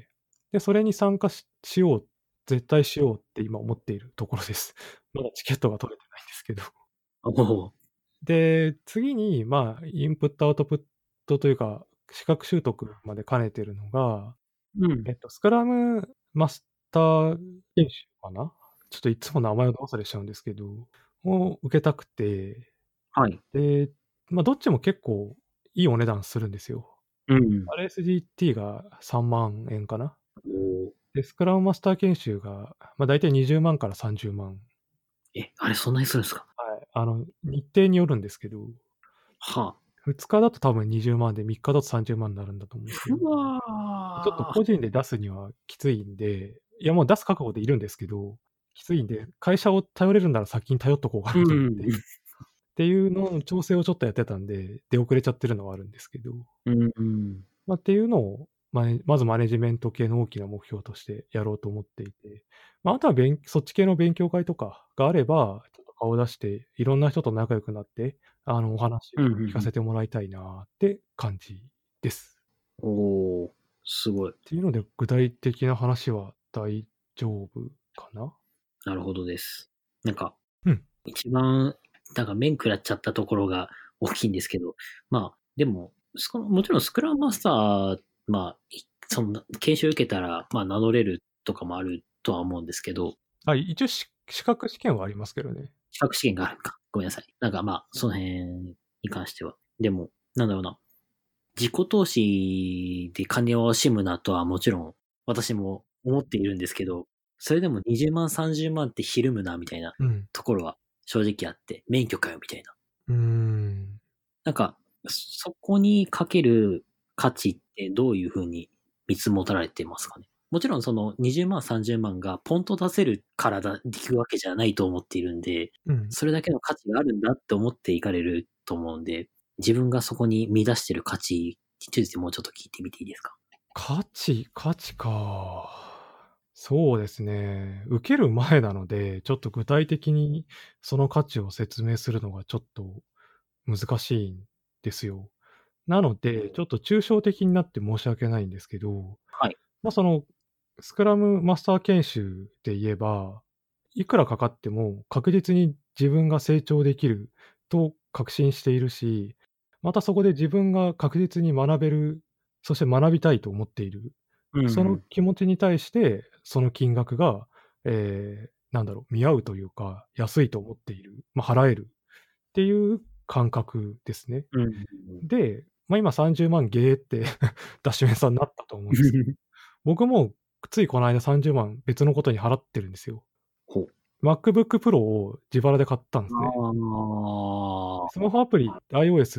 で、それに参加ししよう、絶対しようって今思っているところです。まだチケットが取れてないんですけど。 おお。 で、次に、まあ、インプットアウトプットというか、資格習得まで兼ねてるのが、 うん。 えっと、スクラムマスター研修かなちょっといつも名前をど忘れしちゃうんですけど、を受けたくて、 はい。 で、まあ、どっちも結構いいお値段するんですよ。 うん。 アールエスジーティー がさんまん円かなおお。 で、スクラムマスター研修が、まあ、大体にじゅうまんからさんじゅうまん。 え、あれそんなにするんですか？ はい。あの、日程によるんですけど、 はあ。 ふつかだと多分にじゅうまんで、みっかだとさんじゅうまんになるんだと思うんですけど、 ふわちょっとー。 個人で出すにはきついんで、いやもう出す覚悟でいるんですけど、きついんで、会社を頼れるんなら先に頼っとこうかうなと思って。 ん。 っていうのの調整をちょっとやってたんで、出遅れちゃってるのはあるんですけど、 うんうん。 まあ、っていうのを、まねまずマネジメント系の大きな目標としてやろうと思っていて、まあ、あとはべんそっち系の勉強会とかがあれば、ちょっと顔を出して、いろんな人と仲良くなって、あの、お話をうんうんうん。 聞かせてもらいたいなって感じです。 おお、すごい。 っていうので、具体的な話は大丈夫かな？ なるほどです。なんか、 うん。 一番、なんか面食らっちゃったところが大きいんですけど、まあ、でも、スクもちろんスクラムマスター、まあ、いそんな、研修受けたら、まあ、名乗れるとかもあるとは思うんですけど、 あ、一応し資格試験はありますけどね。 資格試験があるか。ごめんなさい。なんかまあ、その辺に関しては。でも、なんだろうな。自己投資で金を惜しむなとはもちろん私も思っているんですけど、それでもにじゅうまん、さんじゅうまんってひるむなみたいなうん。 ところは正直あって、免許かよみたいな。 うーん。 なんか、そこにかける価値ってどういうふうに見積もたられてますかね。もちろんそのにじゅうまん、さんじゅうまんがポンと出せるからだ、できるわけじゃないと思っているんで、 うん。 それだけの価値があるんだって思っていかれると思うんで、自分がそこに見出してる価値についてもうちょっと聞いてみていいですか？ 価値価値か。そうですね。受ける前なので、ちょっと具体的にその価値を説明するのがちょっと難しいんですよ。なので、ちょっと抽象的になって申し訳ないんですけど、 はい。 ま、その、スクラムマスター研修で言えば、いくらかかっても確実に自分が成長できると確信しているし、またそこで自分が確実に学べる、そして学びたいと思っている。 うんその気持ちに対して、その金額が、えー、なんだろう、見合うというか、安いと思っている、まあ、払えるっていう感覚ですね。 うんうんで、まあ、今さんじゅうまんゲーってダッシュメンさんになったと思うんですけど、僕もついこの間さんじゅうまん別のことに払ってるんですよ。 ほう。 MacBook Pro を自腹で買ったんですね。 ああ、 スマホアプリ、iOS って、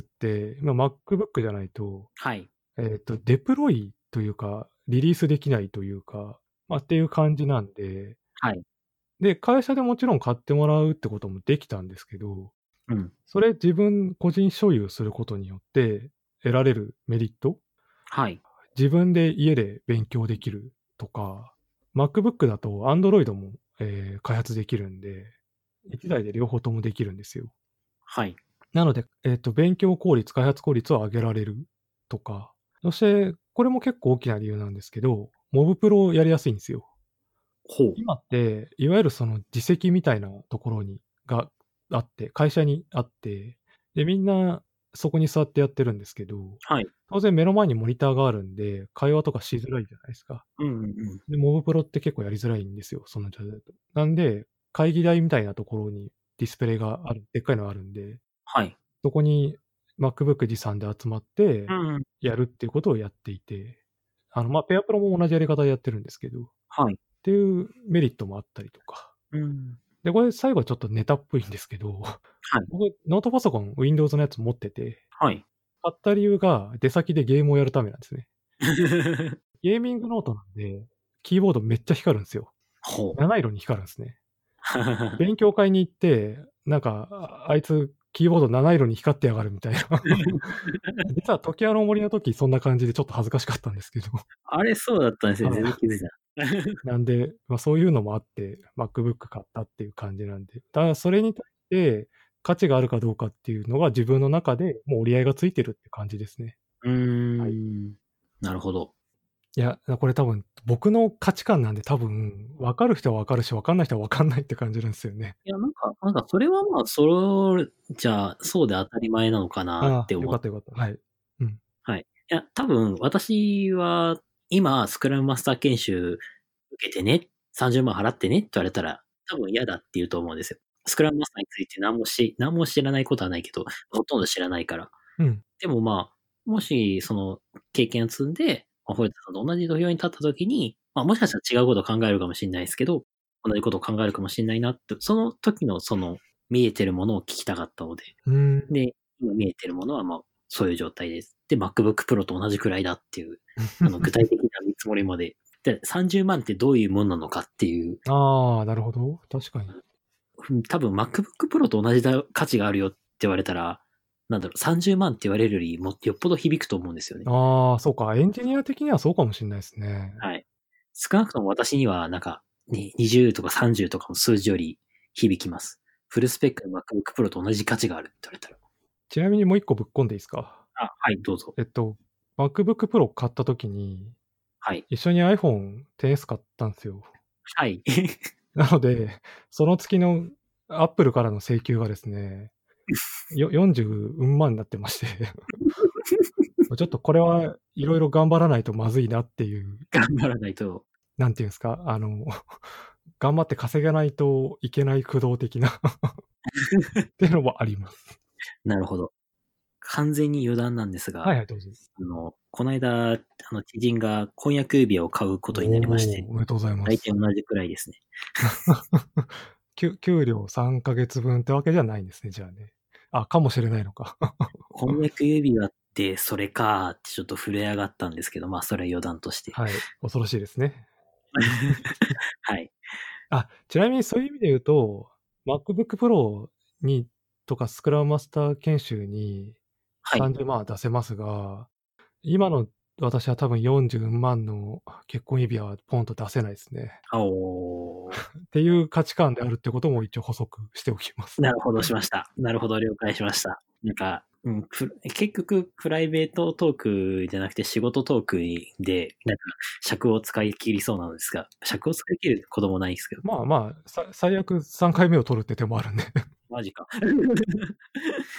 まあ、MacBook じゃないと、 はい。 えっと、デプロイというか、リリースできないというか、まあ、っていう感じなんで、 はい。 で、会社でもちろん買ってもらうってこともできたんですけど、 うん。 それ自分個人所有することによって得られるメリット、 はい。 自分で家で勉強できるとか、MacBook だと Android も、えー開発できるんで、いちだいで両方ともできるんですよ。 はい。 なので、えっと、勉強効率、開発効率を上げられるとか、そして、これも結構大きな理由なんですけど、モブプロをやりやすいんですよ。 ほう。 今って、いわゆるその自責みたいなところにがあって、会社にあって、で、みんなそこに座ってやってるんですけど、 はい。 当然目の前にモニターがあるんで、会話とかしづらいじゃないですか。 うんうんうん。 で、モブプロって結構やりづらいんですよ、その状態だと。なんで、会議台みたいなところにディスプレイがある、でっかいのがあるんで、 はい。 そこに MacBook 持参で集まってうんうん。 やるっていうことをやっていて、あの、まあ、ペアプロも同じやり方でやってるんですけど、っはい。 ていうメリットもあったりとか。 うん。 で、これ最後はちょっとネタっぽいんですけど、 はい。 僕、ノートパソコン、Windows のやつ持ってて、 はい。 買った理由が出先でゲームをやるためなんですね。ゲーミングノートなんで、キーボードめっちゃ光るんですよ。 ほう。 七色に光るんですね。勉強会に行って、なんか、ああいつ、キーボード七色に光ってやがるみたいな。実は時矢の森の時、そんな感じでちょっと恥ずかしかったんですけど。 あれ、そうだったんですね。全然はい。 気づいてない。 なんで、まあ、そういうのもあって、MacBook 買ったっていう感じなんで。ただそれに対して価値があるかどうかっていうのが自分の中でもう折り合いがついてるって感じですね。 うーはい。 ん。なるほど。 いや、これ多分僕の価値観なんで多分分かる人は分かるし、分かんない人は分かんないって感じなんですよね。 いや、なんか、なんかそれはまあ、それじゃあ、そうで当たり前なのかなっああ、 て思っよかったよかった。はい。うん。 はい。いや、多分、私は、今、スクラムマスター研修受けてね、さんじゅうまん払ってねって言われたら、多分嫌だって言うと思うんですよ。スクラムマスターについて何もし、何も知らないことはないけど、ほとんど知らないから。 うん。 でもまあ、もし、その、経験を積んで、まあ、ホイットさんと同じ土俵に立った時に、まあ、もしかしたら違うことを考えるかもしれないですけど、同じことを考えるかもしれないなって、その時のその、見えてるものを聞きたかったので、 うーん。 で、今見えてるものは、まあ、そういう状態です。で、MacBook Pro と同じくらいだっていう、あの、具体的な見積もりまで。で、さんじゅうまんってどういうもんなのかっていう、 ああ、なるほど。確かに。 うん多分 MacBook Pro と同じだ価値があるよって言われたら、なんだろう、さんじゅうまんって言われるよりもよっぽど響くと思うんですよね。 ああ、そうか。エンジニア的にはそうかもしれないですね。 はい。少なくとも私には、なんか、ね、にじゅうとかさんじゅうとかの数字より響きます。フルスペックの MacBook Pro と同じ価値があるって言われたら。 ちなみにもう一個ぶっこんでいいですか？ あ、はい、どうぞ。 えっと、MacBook Pro 買った時に、 はい。 一緒に iPhone テンエス 買ったんですよ。 はい。 なので、その月の Apple からの請求がですね、よよんじゅううん万になってまして、ちょっとこれはいろいろ頑張らないとまずいなっていう、 頑張らないと。 なんていうんですか、あの、頑張って稼がないといけない駆動的なっていうのもあります。 なるほど。完全に余談なんですが、 はいはい、どうぞ。 あの、この間、あの、知人が婚約指輪を買うことになりまして、 おお、おめでとうございま大す。 体同じくらいですね。 給給料さんかげつぶんってわけじゃないんですね、じゃあね。あ、かもしれないのか。 婚約指輪ってそれかってちょっと震え上がったんですけど、まあそれは余談として。 はい、恐ろしいですね。 はい。 あ、ちなみにそういう意味で言うと、MacBook Pro にとかスクラムマスター研修にはい。 さんじゅうまんは出せますが、今の私は多分よんじゅうまんの結婚指輪はポンと出せないですね。 おー。 っていう価値観であるってことも一応補足しておきます。 なるほどしました。なるほど了解しました。なんか、うん、プ結局、プライベートトークじゃなくて仕事トークで、なんか、尺を使い切りそうなのですが、尺を使い切ることもないですけど、 まあまあ、さ最悪さんかいめを取るって手もあるんで。 マジか。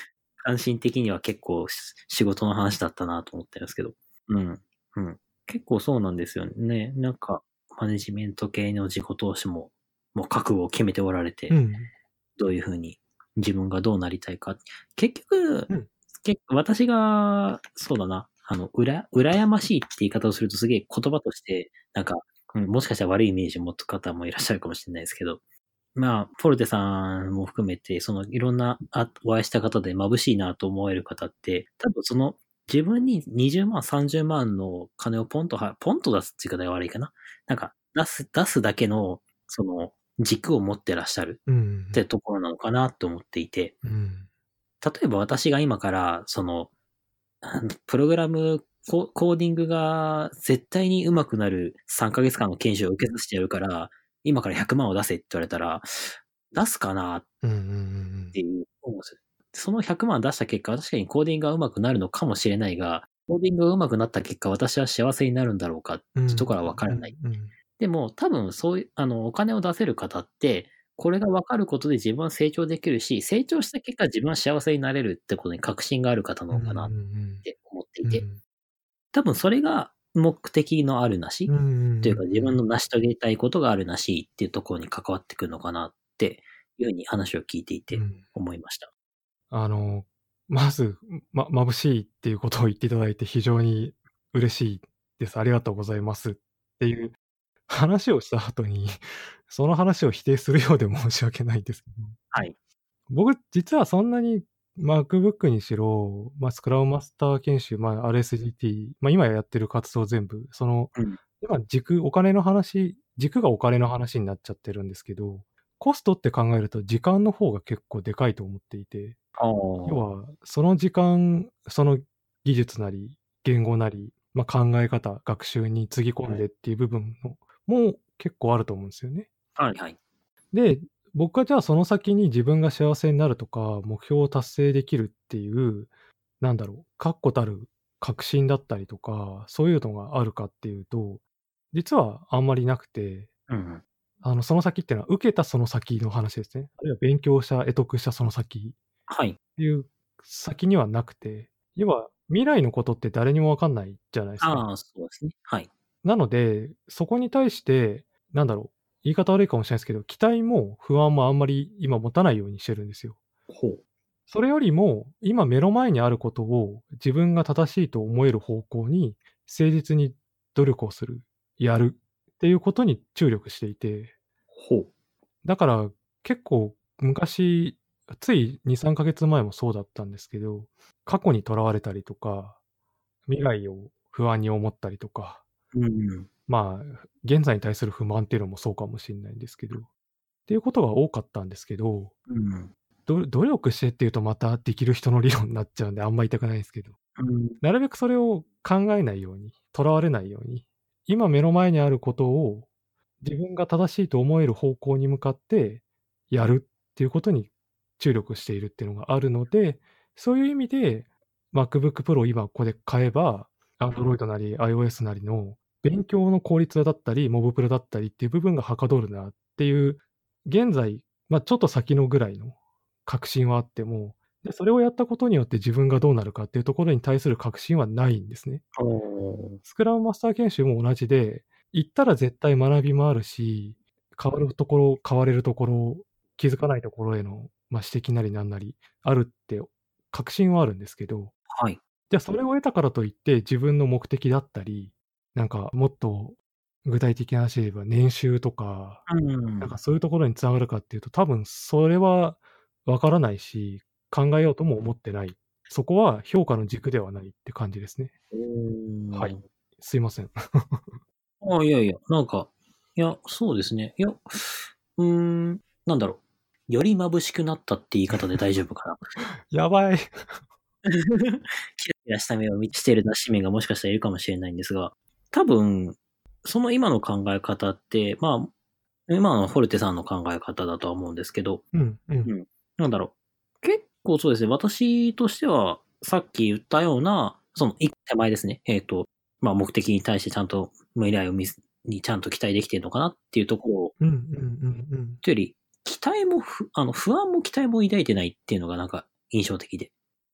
関心的には結構仕事の話だったなと思ってるんですけど。うん。うん。結構そうなんですよね。なんか、マネジメント系の自己投資も、もう覚悟を決めておられて、うん、どういうふうに自分がどうなりたいか。結局、うん、結私が、そうだな、あの、うら、羨ましいって言い方をするとすげえ言葉として、なんか、うん、もしかしたら悪いイメージを持つ方もいらっしゃるかもしれないですけど、まあ、フォルテさんも含めて、そのいろんなお会いした方で眩しいなと思える方って、多分その自分ににじゅうまん、さんじゅうまんの金をポンとは、ポンと出すって言い方が悪いかな。なんか、出す、出すだけの、その、軸を持ってらっしゃるってところなのかなと思っていて、うん、例えば私が今から、その、プログラム、コーディングが絶対に上手くなるさんかげつかんの研修を受けさせてやるから、今からひゃくまんを出せって言われたら、出すかなっていう思うんですよ。そのひゃくまん出した結果、確かにコーディングが上手くなるのかもしれないが、コーディングが上手くなった結果、私は幸せになるんだろうかっていうところは分からない。でも、多分そういう、あの、お金を出せる方って、これが分かることで自分は成長できるし、成長した結果自分は幸せになれるってことに確信がある方なのかなって思っていて、多分それが目的のあるなし、というか自分の成し遂げたいことがあるなしっていうところに関わってくるのかなっていうふうに話を聞いていて思いました。 うん、あの、まず、ま、眩しいっていうことを言っていただいて非常に嬉しいです。ありがとうございますっていう話をした後に、その話を否定するようで申し訳ないんですけど。 はい。 僕、実はそんなに MacBook にしろ、まあ、スクラムマスター研修、まあ、アールエスジーティー、まあ、今やってる活動全部、その、うん、今軸、お金の話、軸がお金の話になっちゃってるんですけど、コストって考えると時間の方が結構でかいと思っていて、要は、その時間、その技術なり、言語なり、まあ、考え方、学習につぎ込んでっていう部分のも結構あると思うんですよね。 はいはい。 で、僕はじゃあその先に自分が幸せになるとか、目標を達成できるっていう、なんだろう、確固たる確信だったりとか、そういうのがあるかっていうと、実はあんまりなくて、うん、あの、その先っていうのは受けたその先の話ですね。あるいは勉強した、得得したその先っていう先にはなくて、要は未来のことって誰にもわかんないじゃないですか。 ああ、そうですね。はい。 なので、そこに対して、なんだろう、言い方悪いかもしれないですけど、期待も不安もあんまり今持たないようにしてるんですよ。 ほう。 それよりも、今目の前にあることを自分が正しいと思える方向に誠実に努力をする、やるっていうことに注力していて。 ほう。 だから結構昔、ついに、さんかげつまえもそうだったんですけど、過去にとらわれたりとか、未来を不安に思ったりとか、 うん、 まあ、現在に対する不満っていうのもそうかもしれないんですけど、っていうことが多かったんですけど、 うん、 ど努力してっていうとまたできる人の理論になっちゃうんであんま言いたくないんですけど、うん、なるべくそれを考えないように、とらわれないように、今目の前にあることを自分が正しいと思える方向に向かってやるっていうことに注力しているっていうのがあるので、そういう意味で MacBook Pro を今ここで買えば、Android なり iOS なりの勉強の効率だったり、モブプロだったりっていう部分がはかどるなっていう、現在、まあ、ちょっと先のぐらいの確信はあっても、で、それをやったことによって自分がどうなるかっていうところに対する確信はないんですね。スクラムマスター研修も同じで、行ったら絶対学びもあるし、変わるところ、変われるところ、気づかないところへの、まあ、指摘なりなんなりあるって確信はあるんですけど、 はい。 じゃあそれを得たからといって自分の目的だったり、なんかもっと具体的な話で言えば年収とか、 うん、 なんかそういうところに繋がるかっていうと、多分それはわからないし、考えようとも思ってない。そこは評価の軸ではないって感じですね。はい。すいません。 あ、いやいや、なんか、いや、そうですね。いや、うーん、なんだろう。より眩しくなったって言い方で大丈夫かな。 やばい。 キラキラした目をしている脱脂面がもしかしたらいるかもしれないんですが、多分、その今の考え方って、まあ、今のフォルテさんの考え方だとは思うんですけど、 うん、うん。 うん。なんだろう。結構そうですね。私としては、さっき言ったような、その一個手前ですね。えっと、まあ目的に対してちゃんと未来を見す、にちゃんと期待できてるのかなっていうところを、 うんうんうんうん。 というより、期待もふ、あの、不安も期待も抱いてないっていうのがなんか印象的で。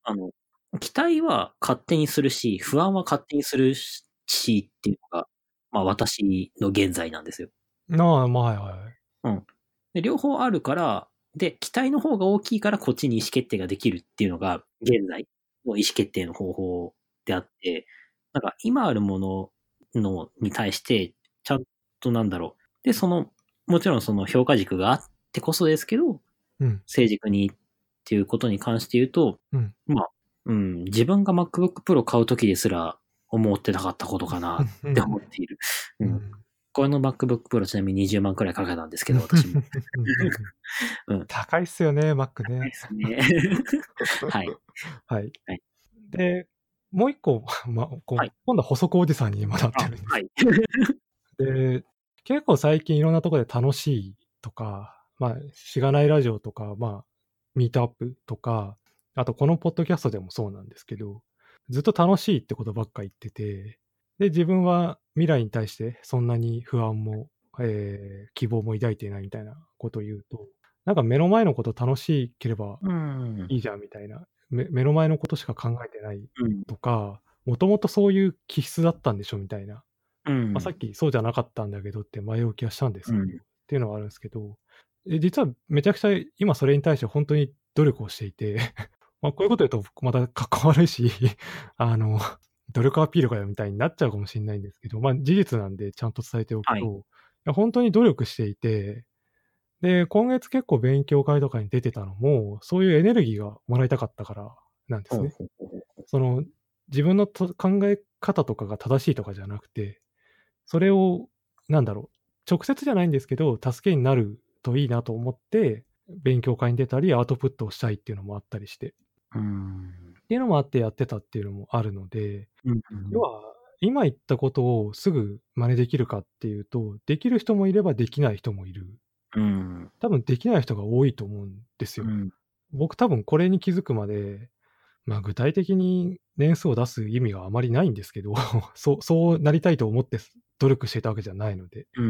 あの、期待は勝手にするし、不安は勝手にするしっていうのが、まあ私の現在なんですよ。 ああ、まあ、はいはい。 うん。で、両方あるから、で、期待の方が大きいからこっちに意思決定ができるっていうのが、現在の意思決定の方法であって、なんか今あるもののに対して、ちゃんとなんだろう。で、その、もちろんその評価軸があってこそですけど、 うん。 成軸にっていうことに関して言うと、 うん。 まあ、うん、自分が MacBook Pro 買うときですら思ってなかったことかなって思っている。うん。これの MacBook Pro ちなみににじゅうまんくらいかけたんですけど、私も。うん。 高いっすよね、Mac 高いね。 ですね。はい。 はい。 はい。 で、もう一個、ま、こはい。 今度は補足おじさんに今なってあ、 るんです。 はい。 で、結構最近いろんなところで楽しいとか、まあ、しがないラジオとか、まあ、ミートアップとか、あとこのポッドキャストでもそうなんですけど、ずっと楽しいってことばっか言ってて、で、自分は未来に対してそんなに不安も、えー希望も抱いていないみたいなことを言うと、なんか目の前のこと楽しければうん。 いいじゃんみたいな、め目の前のことしか考えてないうん。 とか、もともとそういう気質だったんでしょみたいな、まあ、さっうん。 きそうじゃなかったんだけどって前置きはしたんですけど、っうん。 ていうのはあるんですけど、え、実はめちゃくちゃ今それに対して本当に努力をしていて、まあ、こういうこと言うとまたかっこ悪いし、あの、努力アピールかよみたいになっちゃうかもしれないんですけど、まあ、事実なんでちゃんと伝えておくはい。 と、いや本当に努力していて、で、今月結構勉強会とかに出てたのも、そういうエネルギーがもらいたかったからなんですね。 ほうほうほうほう。 その、自分のと考え方とかが正しいとかじゃなくて、それを、なんだろう、直接じゃないんですけど、助けになるといいなと思って、勉強会に出たり、アウトプットをしたいっていうのもあったりして、っうーん。 ていうのもあってやってたっていうのもあるので、 うん。 要は、今言ったことをすぐ真似できるかっていうと、できる人もいればできない人もいる。 うん。 多分できない人が多いと思うんですよ。 うん。 僕多分これに気づくまで、まあ、具体的に年数を出す意味があまりないんですけど、そうそうなりたいと思って努力していたわけじゃないので、 うん。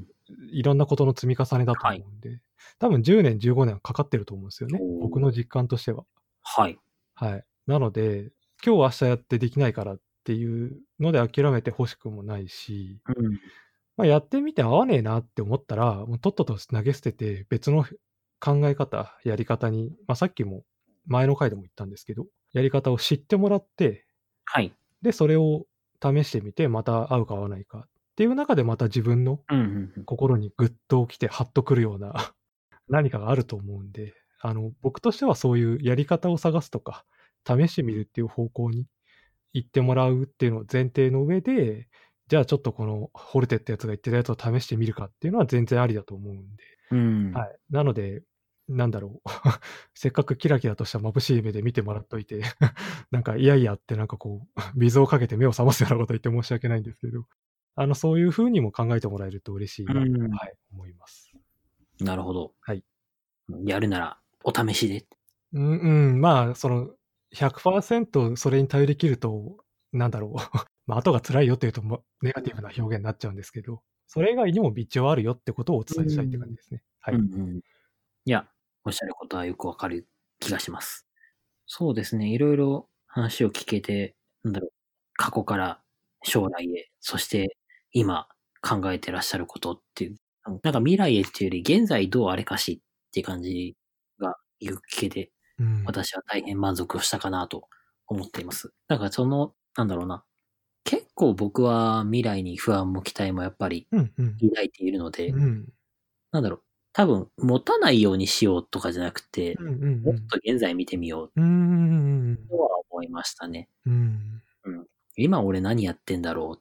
いろんなことの積み重ねだとはい。 思うんで、多分じゅうねん、じゅうごねんかかってると思うんですよね。僕おー。 の実感としては。 はい。 はい。なので、今日明日やってできないからっていうので諦めて欲しくもないし、 うん。 まあ、やってみて合わねえなって思ったら、もうとっとと投げ捨てて、別の考え方、やり方に、まあ、さっきも前の回でも言ったんですけど、やり方を知ってもらって、 はい。 で、それを試してみて、また合うか合わないかっていう中で、また自分のうん。うん。うん。 心にぐっときて、ハッとくるような何かがあると思うんで、あの、僕としてはそういうやり方を探すとか、試してみるっていう方向に行ってもらうっていうのを前提の上で、じゃあちょっとこのホルテってやつが言ってたやつを試してみるかっていうのは全然ありだと思うんで。 うん。 はい。なので、なんだろう。せっかくキラキラとした眩しい目で見てもらっといて、なんか、いやいやってなんかこう、水をかけて目を覚ますようなこと言って申し訳ないんですけど、あの、そういう風にも考えてもらえると嬉しいなと、 うん。 はい、思います。 なるほど。 はい。 やるなら、お試しで。 うん、うん、まあ、その、ひゃくパーセントそれに頼り切ると、なんだろう。まあ、後が辛いよっていうと、ま、ネガティブな表現になっちゃうんですけど、それ以外にも道はあるよってことをおう伝えしたいって感じん。 ですね。はうん。 い。 うん。いや、おっしゃることはよくわかる気がします。そうですね。いろいろ話を聞けて、なんだろう、過去から将来へ、そして今考えてらっしゃることっていう、あのなんか未来へっていうより現在どうあれかしっていう感じがよく聞けて、 うん。 私は大変満足をしたかなと思っています。なんかその、なんだろうな。結構僕は未来に不安も期待もやっぱりうんうん。 抱いているので、 うん。 なんだろう。多分持たないようにしようとかじゃなくて、 うんうんもっうん。 と現在見てみよううーん。 とは思いましたね。 うん。 うん。今俺何やってんだろうって、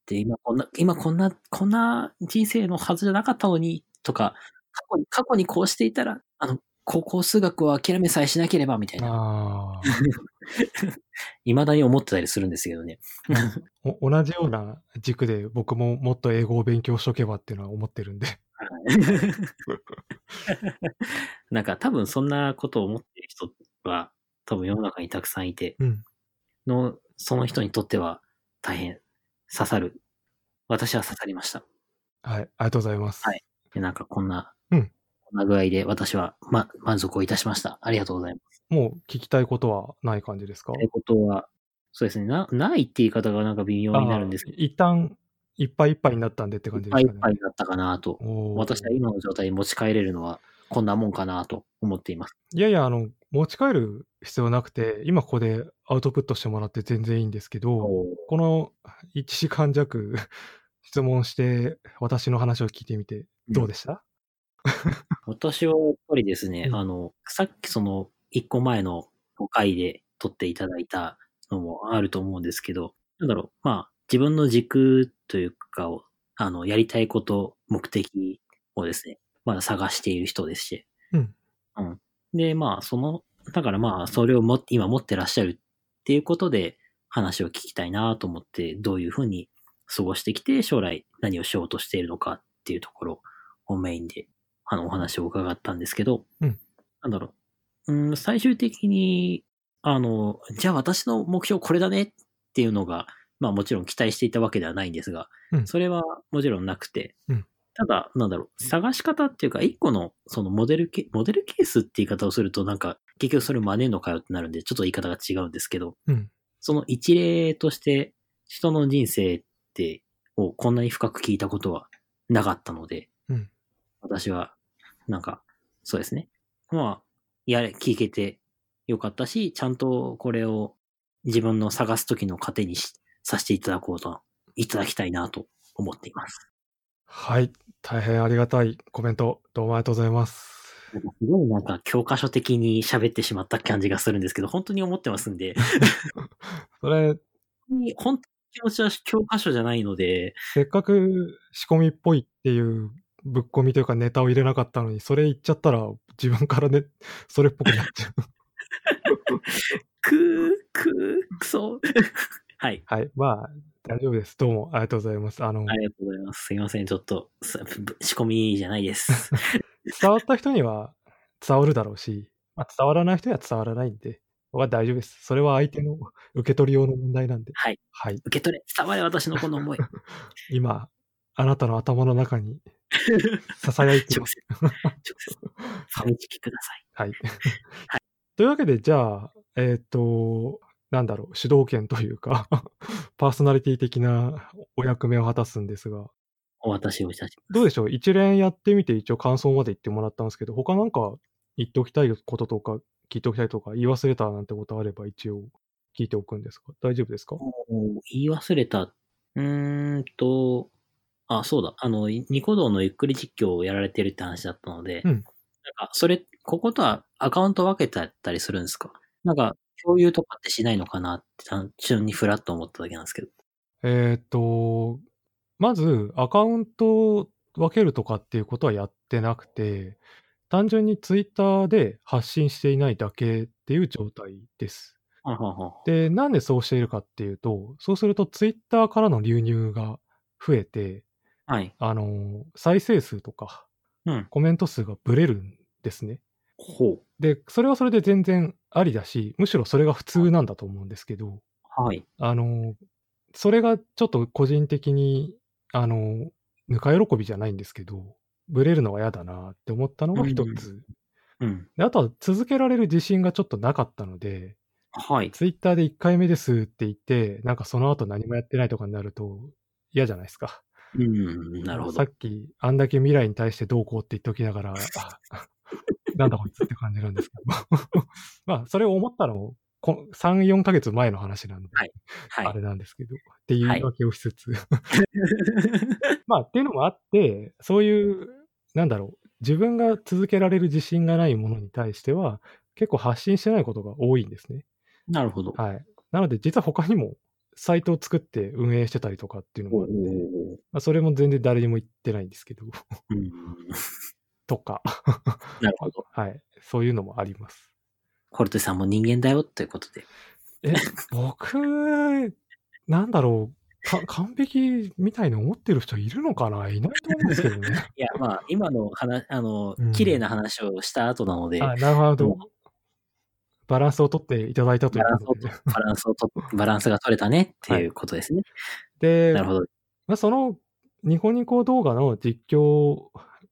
今こんな、今こんな、こんな人生のはずじゃなかったのに、とか、過去に、過去にこうしていたら、あの、高校数学を諦めさえしなければ、みたいな。 ああ。 未だに思ってたりするんですけどね。 まあ、お同じような軸で僕ももっと英語を勉強しとけばっていうのは思ってるんで。 なんか多分そんなことを思っている人は多分世の中にたくさんいて、 うん。 の、その人にとっては大変刺さる。私は刺さりました。 はい、ありがとうございます。 はい。で、なんかこんなうん。 こんな具合で私は、ま、満足をいたしました。ありがとうございます。 もう聞きたいことはない感じですか？ 聞きたいことは、そうですね、なないって言い方がなんか微妙になああ、 るんですけど、 一旦いっぱいいっぱいになったんでっていっ感じでぱいいっぱいすかね。 になったかなと。 お私はお。 今の状態で持ち帰れるのはこんなもんかなと思っています。 いやいや、あの、持ち帰る必要なくて、今ここでアウトプットしてもらって全然いいんですけど、 おこのいちじかん弱質問して、私の話を聞いてみてうん。 どうでした？ 私はやっぱりですね、 うん。 あの、さっきそのいっこまえのごかいで撮っていただいたのもあると思うんですけど、なんだろう、まあ、自分の軸というかを、あの、やりたいこと、目的をですね、まだ探している人ですし、 うん。 うん。で、まあ、その、だからまあ、それをも今持ってらっしゃるっていうことで話を聞きたいなと思って、どういうふうに過ごしてきて、将来何をしようとしているのかっていうところをメインで、あの、お話を伺ったんですけど、 うん。 なんだろう。うん、最終的に、あの、じゃあ私の目標これだねっていうのが、まあもちろん期待していたわけではないんですが、 うん。 それはもちろんなくて、 うん。 ただ、なんだろう、探し方っていうか、一個の、そのモデルケ、モデルケースって言い方をすると、なんか、結局それ真似んのかよってなるんで、ちょっと言い方が違うんですけど、 うん。 その一例として、人の人生って、をこんなに深く聞いたことはなかったので、 うん。 私は、なんか、そうですね。まあ、やれ、聞けてよかったし、ちゃんとこれを自分の探すときの糧にしさせていただこうと、いただきたいなと思っています。 はい、大変ありがたいコメント、どうもありがとうございます。 なんかすごいなんか教科書的に喋ってしまった感じがするんですけど、本当に思ってますんで、 それ、 に本当に気持ちは教科書じゃないので、 せっかく仕込みっぽいっていうぶっ込みというかネタを入れなかったのに、それ言っちゃったら自分からね、それっぽくなっちゃう。 くー、くー、くそ。はい。 はい、まあ、大丈夫です。どうもありがとうございます。あの、 ありがとうございます。すいません、ちょっと、す仕込みじゃないです。 伝わった人には伝わるだろうし、まあ、伝わらない人には伝わらないんで、僕は大丈夫です。それは相手の受け取り用の問題なんで。 はい。 はい。 受け取れ、伝われ、私のこの思い。 今、あなたの頭の中に囁いてます。 直接、直接、ファミチキください。 はい。 はい。 というわけで、じゃあ、えっと、なんだろう、主導権というかパーソナリティ的なお役目を果たすんですが、 お渡しをいたします。 どうでしょう、一連やってみて一応感想まで言ってもらったんですけど、他なんか言っておきたいこととか、聞いておきたいとか、言い忘れたなんてことあれば一応聞いておくんですが、大丈夫ですか？ お言い忘れた。うーんと、あ、そうだ。あの、ニコ動のゆっくり実況をやられてるって話だったので、 うん。 なんか、それ、こことはアカウント分けてあったりするんですか？なんか、共有とかってしないのかなって、単純にフラッと思っただけなんですけど。 えっと、まずアカウント分けるとかっていうことはやってなくて、単純にツイッターで発信していないだけっていう状態です。 はあはあはで、なんでそうしているかっていうと、そうするとツイッターからの流入が増えて、 あ。はい。 あの、再生数とかうん。 コメント数がブレるんですね。 ほう。 で、それはそれで全然ありだし、むしろそれが普通なんだと思うんですけど、 はい。 あの、それがちょっと個人的に、あの、ぬか喜びじゃないんですけど、ブレるのは嫌だなって思ったのが一うん。 つ。 うん。 で、あとは続けられる自信がちょっとなかったので、 はい。 ツイッターでいっかいめですって言って、なんかその後何もやってないとかになると嫌じゃないですか。 うん、なるほど。 さっきあんだけ未来に対してどうこうって言っておきながら、あ、なんだこいつって感じなんですけど。まあ、それを思ったのも、こさん、よんかげつまえの話なんで、 はい。はあれい。 なんですけど、っていう言いはい。 訳をしつつ。まあ、っていうのもあって、そういう、なんだろう、自分が続けられる自信がないものに対しては、結構発信してないことが多いんですね。 なるほど。 はい。なので、実は他にもサイトを作って運営してたりとかっていうのおもあって、 お。 まあ、それも全然誰にも言ってないんですけど、 うん。 とか、 なるほど。 はい。そういうのもあります。 コルテさんも人間だよということで。 え、僕、なんだろう、か完璧みたいに思ってる人いるのかな？いないと思うんですけどね。 いや、まあ、今の話、あの、 うん。 綺麗な話をした後なので、 あ、なるほもうど。バランスを取っていただいたということで。 バランスをとバランスをとバランスが取れたねってはい。 いうことですね。 で、 なるほど。 ま、そのニコニコ動画の実況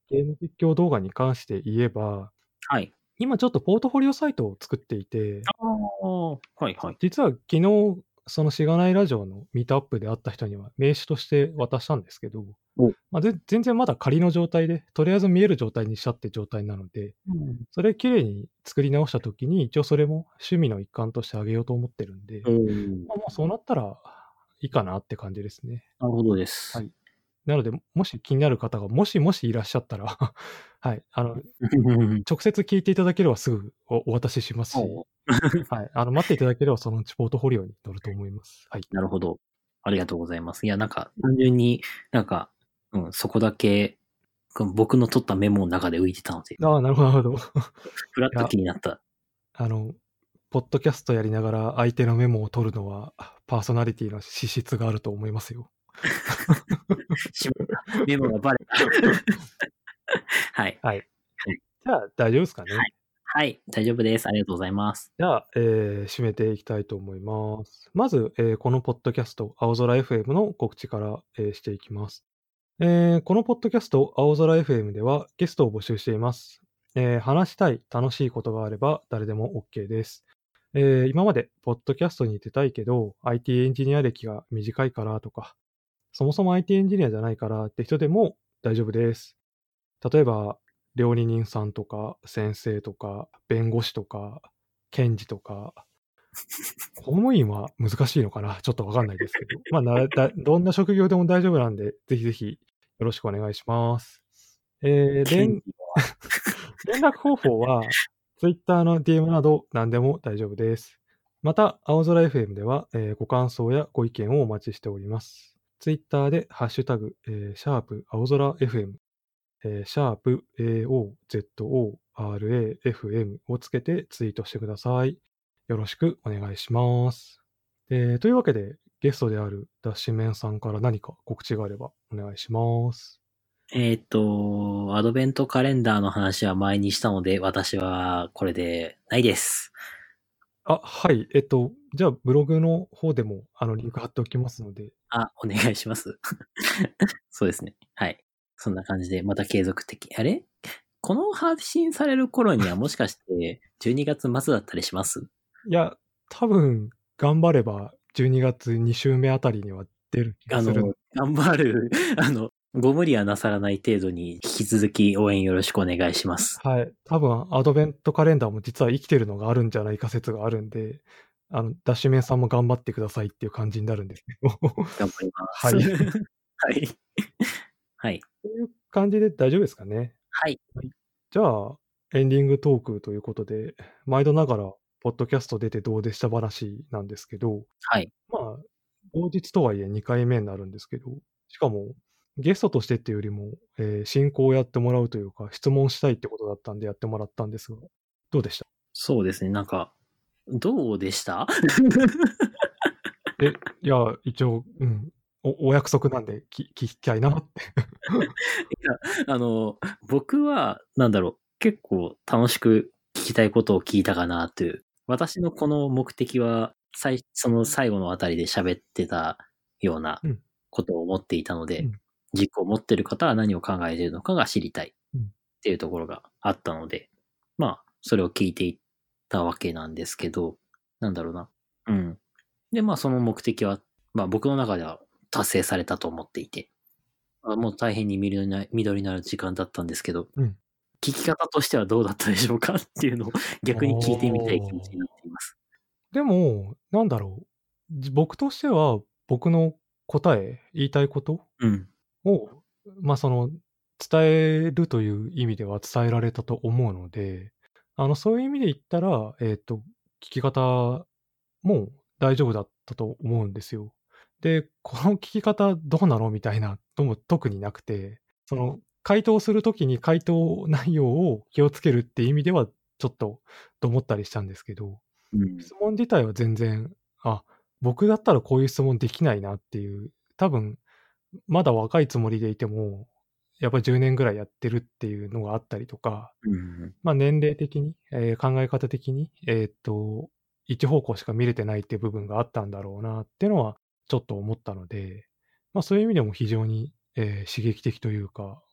ゲーム実況動画に関して言えば、 はい。 今ちょっとポートフォリオサイトを作っていて、 ああ、はいはい。 実は昨日、そのしがないラジオのミートアップで会った人には名刺として渡したんですけど、 お、 まあ、ぜ全然まだ仮の状態で、とりあえず見える状態にしたって状態なので、 うん。 それ綺麗に作り直した時に、一応それも趣味の一環としてあげようと思ってるんで、 おー、 まあ、もうそうなったらいいかなって感じですね。 なるほどです。 はい。なので、もし気になる方が、もしもしいらっしゃったらはい、あの、直接聞いていただければすぐおお渡ししますし、 おーはい、あの、待っていただければそのうちポートフォリオに載ると思います。はい。 なるほど。ありがとうございます。いや、なんか、単純になんか、うん、そこだけ、この僕の取ったメモの中で浮いてたので、 ああ、なるほどなるほど。いふらっとや、 気になった。 あの、ポッドキャストやりながら相手のメモを取るのは、パーソナリティの資質があると思いますよ。 しまった。メモがバレた。はい。 はい。 はい。 じゃあ、大丈夫ですかね。 はい。はい。大丈夫です。ありがとうございます。 じゃあ、えー締めていきたいと思います。まず、えーこのポッドキャスト、青空 エフエム の告知から、えーしていきます。えーこのポッドキャスト、青空 エフエム ではゲストを募集しています。えー話したい、楽しいことがあれば誰でも OK です。えー今まで、ポッドキャストに出たいけど、アイティー エンジニア歴が短いからとか、そもそも アイティー エンジニアじゃないからって人でも大丈夫です。例えば、料理人さんとか、先生とか、弁護士とか、検事とか、公務員は難しいのかなちょっとわかんないですけど。まあ、なだどんな職業でも大丈夫なんで、ぜひぜひよろしくお願いします。えー、連、 権利連絡方法は、Twitter の ディーエム など何でも大丈夫です。また、青空 エフエム では、えーご感想やご意見をお待ちしております。Twitter で、ハッシュタグ、えーシャープ青空 エフエム、えーシャープ エーオーゼットオーアールエーエフエム をつけてツイートしてください。よろしくお願いします。えーというわけで、ゲストであるダッシュメンさんから何か告知があればお願いします。 えっと、アドベントカレンダーの話は前にしたので、私はこれでないです。 あ、はい。えっと、じゃあ、ブログの方でも、あの、リンク貼っておきますので。 あ、お願いします。そうですね。はい。そんな感じで、また継続的。あれこの配信される頃にはもしかしてじゅうにがつ末だったりします？ いや、多分、頑張れば、じゅうにがつに週目あたりには出る気があの、 するん。 頑張る、あの、ご無理はなさらない程度に引き続き応援よろしくお願いします。 はい。多分、アドベントカレンダーも実は生きてるのがあるんじゃないか説があるんで、あの、ダッシュメンさんも頑張ってくださいっていう感じになるんですけど。 頑張ります。 はい。 はい。はい。 という感じで大丈夫ですかね。 はい。 はい。じゃあ、エンディングトークということで、毎度ながら、ポッドキャスト出てどうでした話なんですけど、 はい。 まあ、同日とはいえにかいめになるんですけど、しかも、ゲストとしてっていうよりも、えー進行をやってもらうというか、質問したいってことだったんでやってもらったんですが、どうでした？ そうですね。なんか、どうでした？ え、いや、一応、うん、おお約束なんで、き聞きたいなって。 いや、あの、僕は、なんだろう、結構楽しく聞きたいことを聞いたかなという。私のこの目的は、最、その最後のあたりで喋ってたようなうん、 ことを思っていたので、 うん、 軸を持っている方は何を考えているのかが知りたいっうん。 ていうところがあったので、まあ、それを聞いていったわけなんですけど、なんだろうな。うん。で、まあ、その目的は、まあ、僕の中では達成されたと思っていて、あもう大変に緑な緑のある時間だったんですけど、 うん。 聞き方としてはどうだったでしょうかっていうのをあ逆に聞いてみたい気持ちになっあ。 ています。 でも、なんだろう、じ僕としては、僕の答え、言いたいことうん。 を、ま、その、伝えるという意味では伝えられたと思うので、あの、そういう意味で言ったら、えっと、聞き方も大丈夫だったと思うんですよ。で、この聞き方どうなのみたいなのも特になくて、その、回答する時に回答内容を気をつけるっていう意味では、ちょっとと思ったりしたんですけど、 うん。 質問自体は全然、あ、僕だったらこういう質問できないなっていう、多分まだ若いつもりでいても、やっぱりじゅうねんぐらいやってるっていうのがあったりとか、 うん。 ま、年齢的に、えー考え方的に、えーっと、一方向しか見れてないっていう部分があったんだろうなっていうのはちょっと思ったので、ま、そういう意味でも非常に、えー刺激的というか、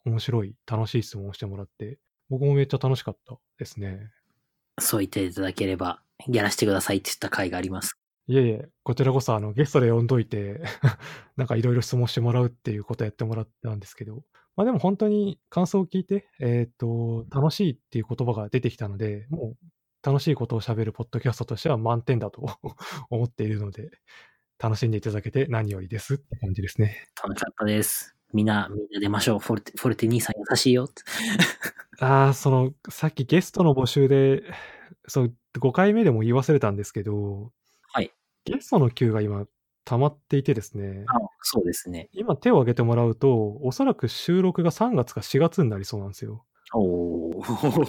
面白い、楽しい質問をしてもらって、僕もめっちゃ楽しかったですね。 そう言っていただければ、やらせてくださいって言った回があります。 いえいえ、こちらこそあのゲストで呼んどいて、なんかいろいろ質問してもらうっていうことやってもらったんですけど、ま、でも本当に感想を聞いて、えっと、楽しいっていう言葉が出てきたので、もう楽しいことを喋るポッドキャストとしては満点だと思っているので、楽しんでいただけて何よりですって感じですね。 楽しかったです。みんな、みんな出ましょう。フォルテ、フォルテ兄さん優しいよって。 ああ、その、さっきゲストの募集で、そう、ごかいめでも言い忘れたんですけど、 はい。 ゲストの級が今溜まっていてですね、 あ、そうですね。 今手を挙げてもらうと、おそらく収録がさんがつかしがつになりそうなんですよ。 おお。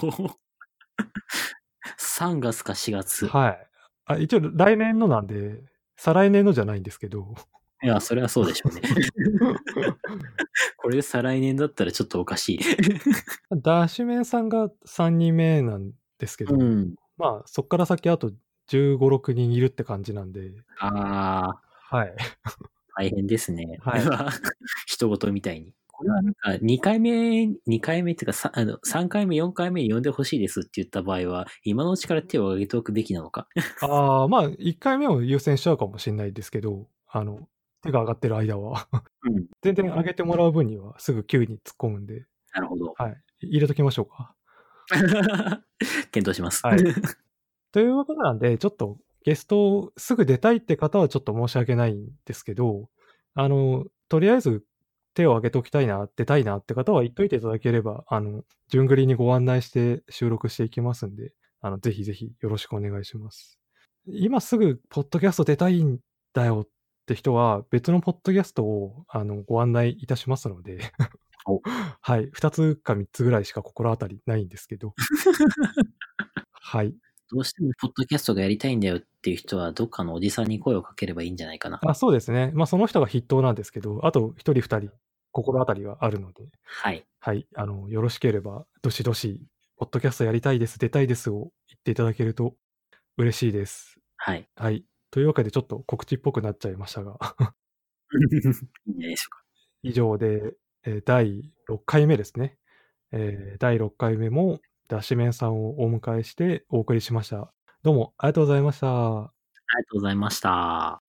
さんがつかしがつ。 はい。あ、一応来年のなんで、再来年のじゃないんですけど。 いや、それはそうでしょうね。これで再来年だったらちょっとおかしい。 ダッシュメンさんがさんにんめなんですけど、 うん。 まあ、そっから先あとじゅうご、ろくにんいるって感じなんで、 ああ、 はい。 大変ですね。 はい。 人事みたいに。これはなんか、にかいめ、にかいめっていうか、さあのさんかいめ、よんかいめに呼んでほしいですって言った場合は、今のうちから手を挙げておくべきなのか。 ああ、まあ、いっかいめを優先しちゃうかもしんないですけど、あの、手が挙がってる間は。 うん。 全然挙げてもらう分にはすぐ Q に突っ込むんで、 なるほど。 はい。入れときましょうか。 検討します。 はい。ということなんで、ちょっとゲストすぐ出たいって方はちょっと申し訳ないんですけど、あの、とりあえず手を挙げておきたいな、出たいなって方は言っといていただければ、あの、順繰りにご案内して収録していきますんで、あの、ぜひぜひよろしくお願いします。今すぐポッドキャスト出たいんだよって人は、別のポッドキャストを、あの、ご案内いたしますので、 おはい、ふたつかみっつぐらいしか心当たりないんですけど、はい。 どうしてもポッドキャストがやりたいんだよっていう人は、どっかのおじさんに声をかければいいんじゃないかな。 あ、そうですね。ま、その人が筆頭なんですけど、あとひとりふたり心当たりはあるので、 はい。 はい、あの、よろしければどしどしポッドキャストやりたいです、出たいですを言っていただけると嬉しいです。 はい。 はい。というわけでちょっと告知っぽくなっちゃいましたが、 いいんじゃないでしょうか。 以上で、え、だいろっかいめですね。え、だいろっかいめもダッシュメンさんをお迎えしてお送りしました。どうもありがとうございました。 ありがとうございました。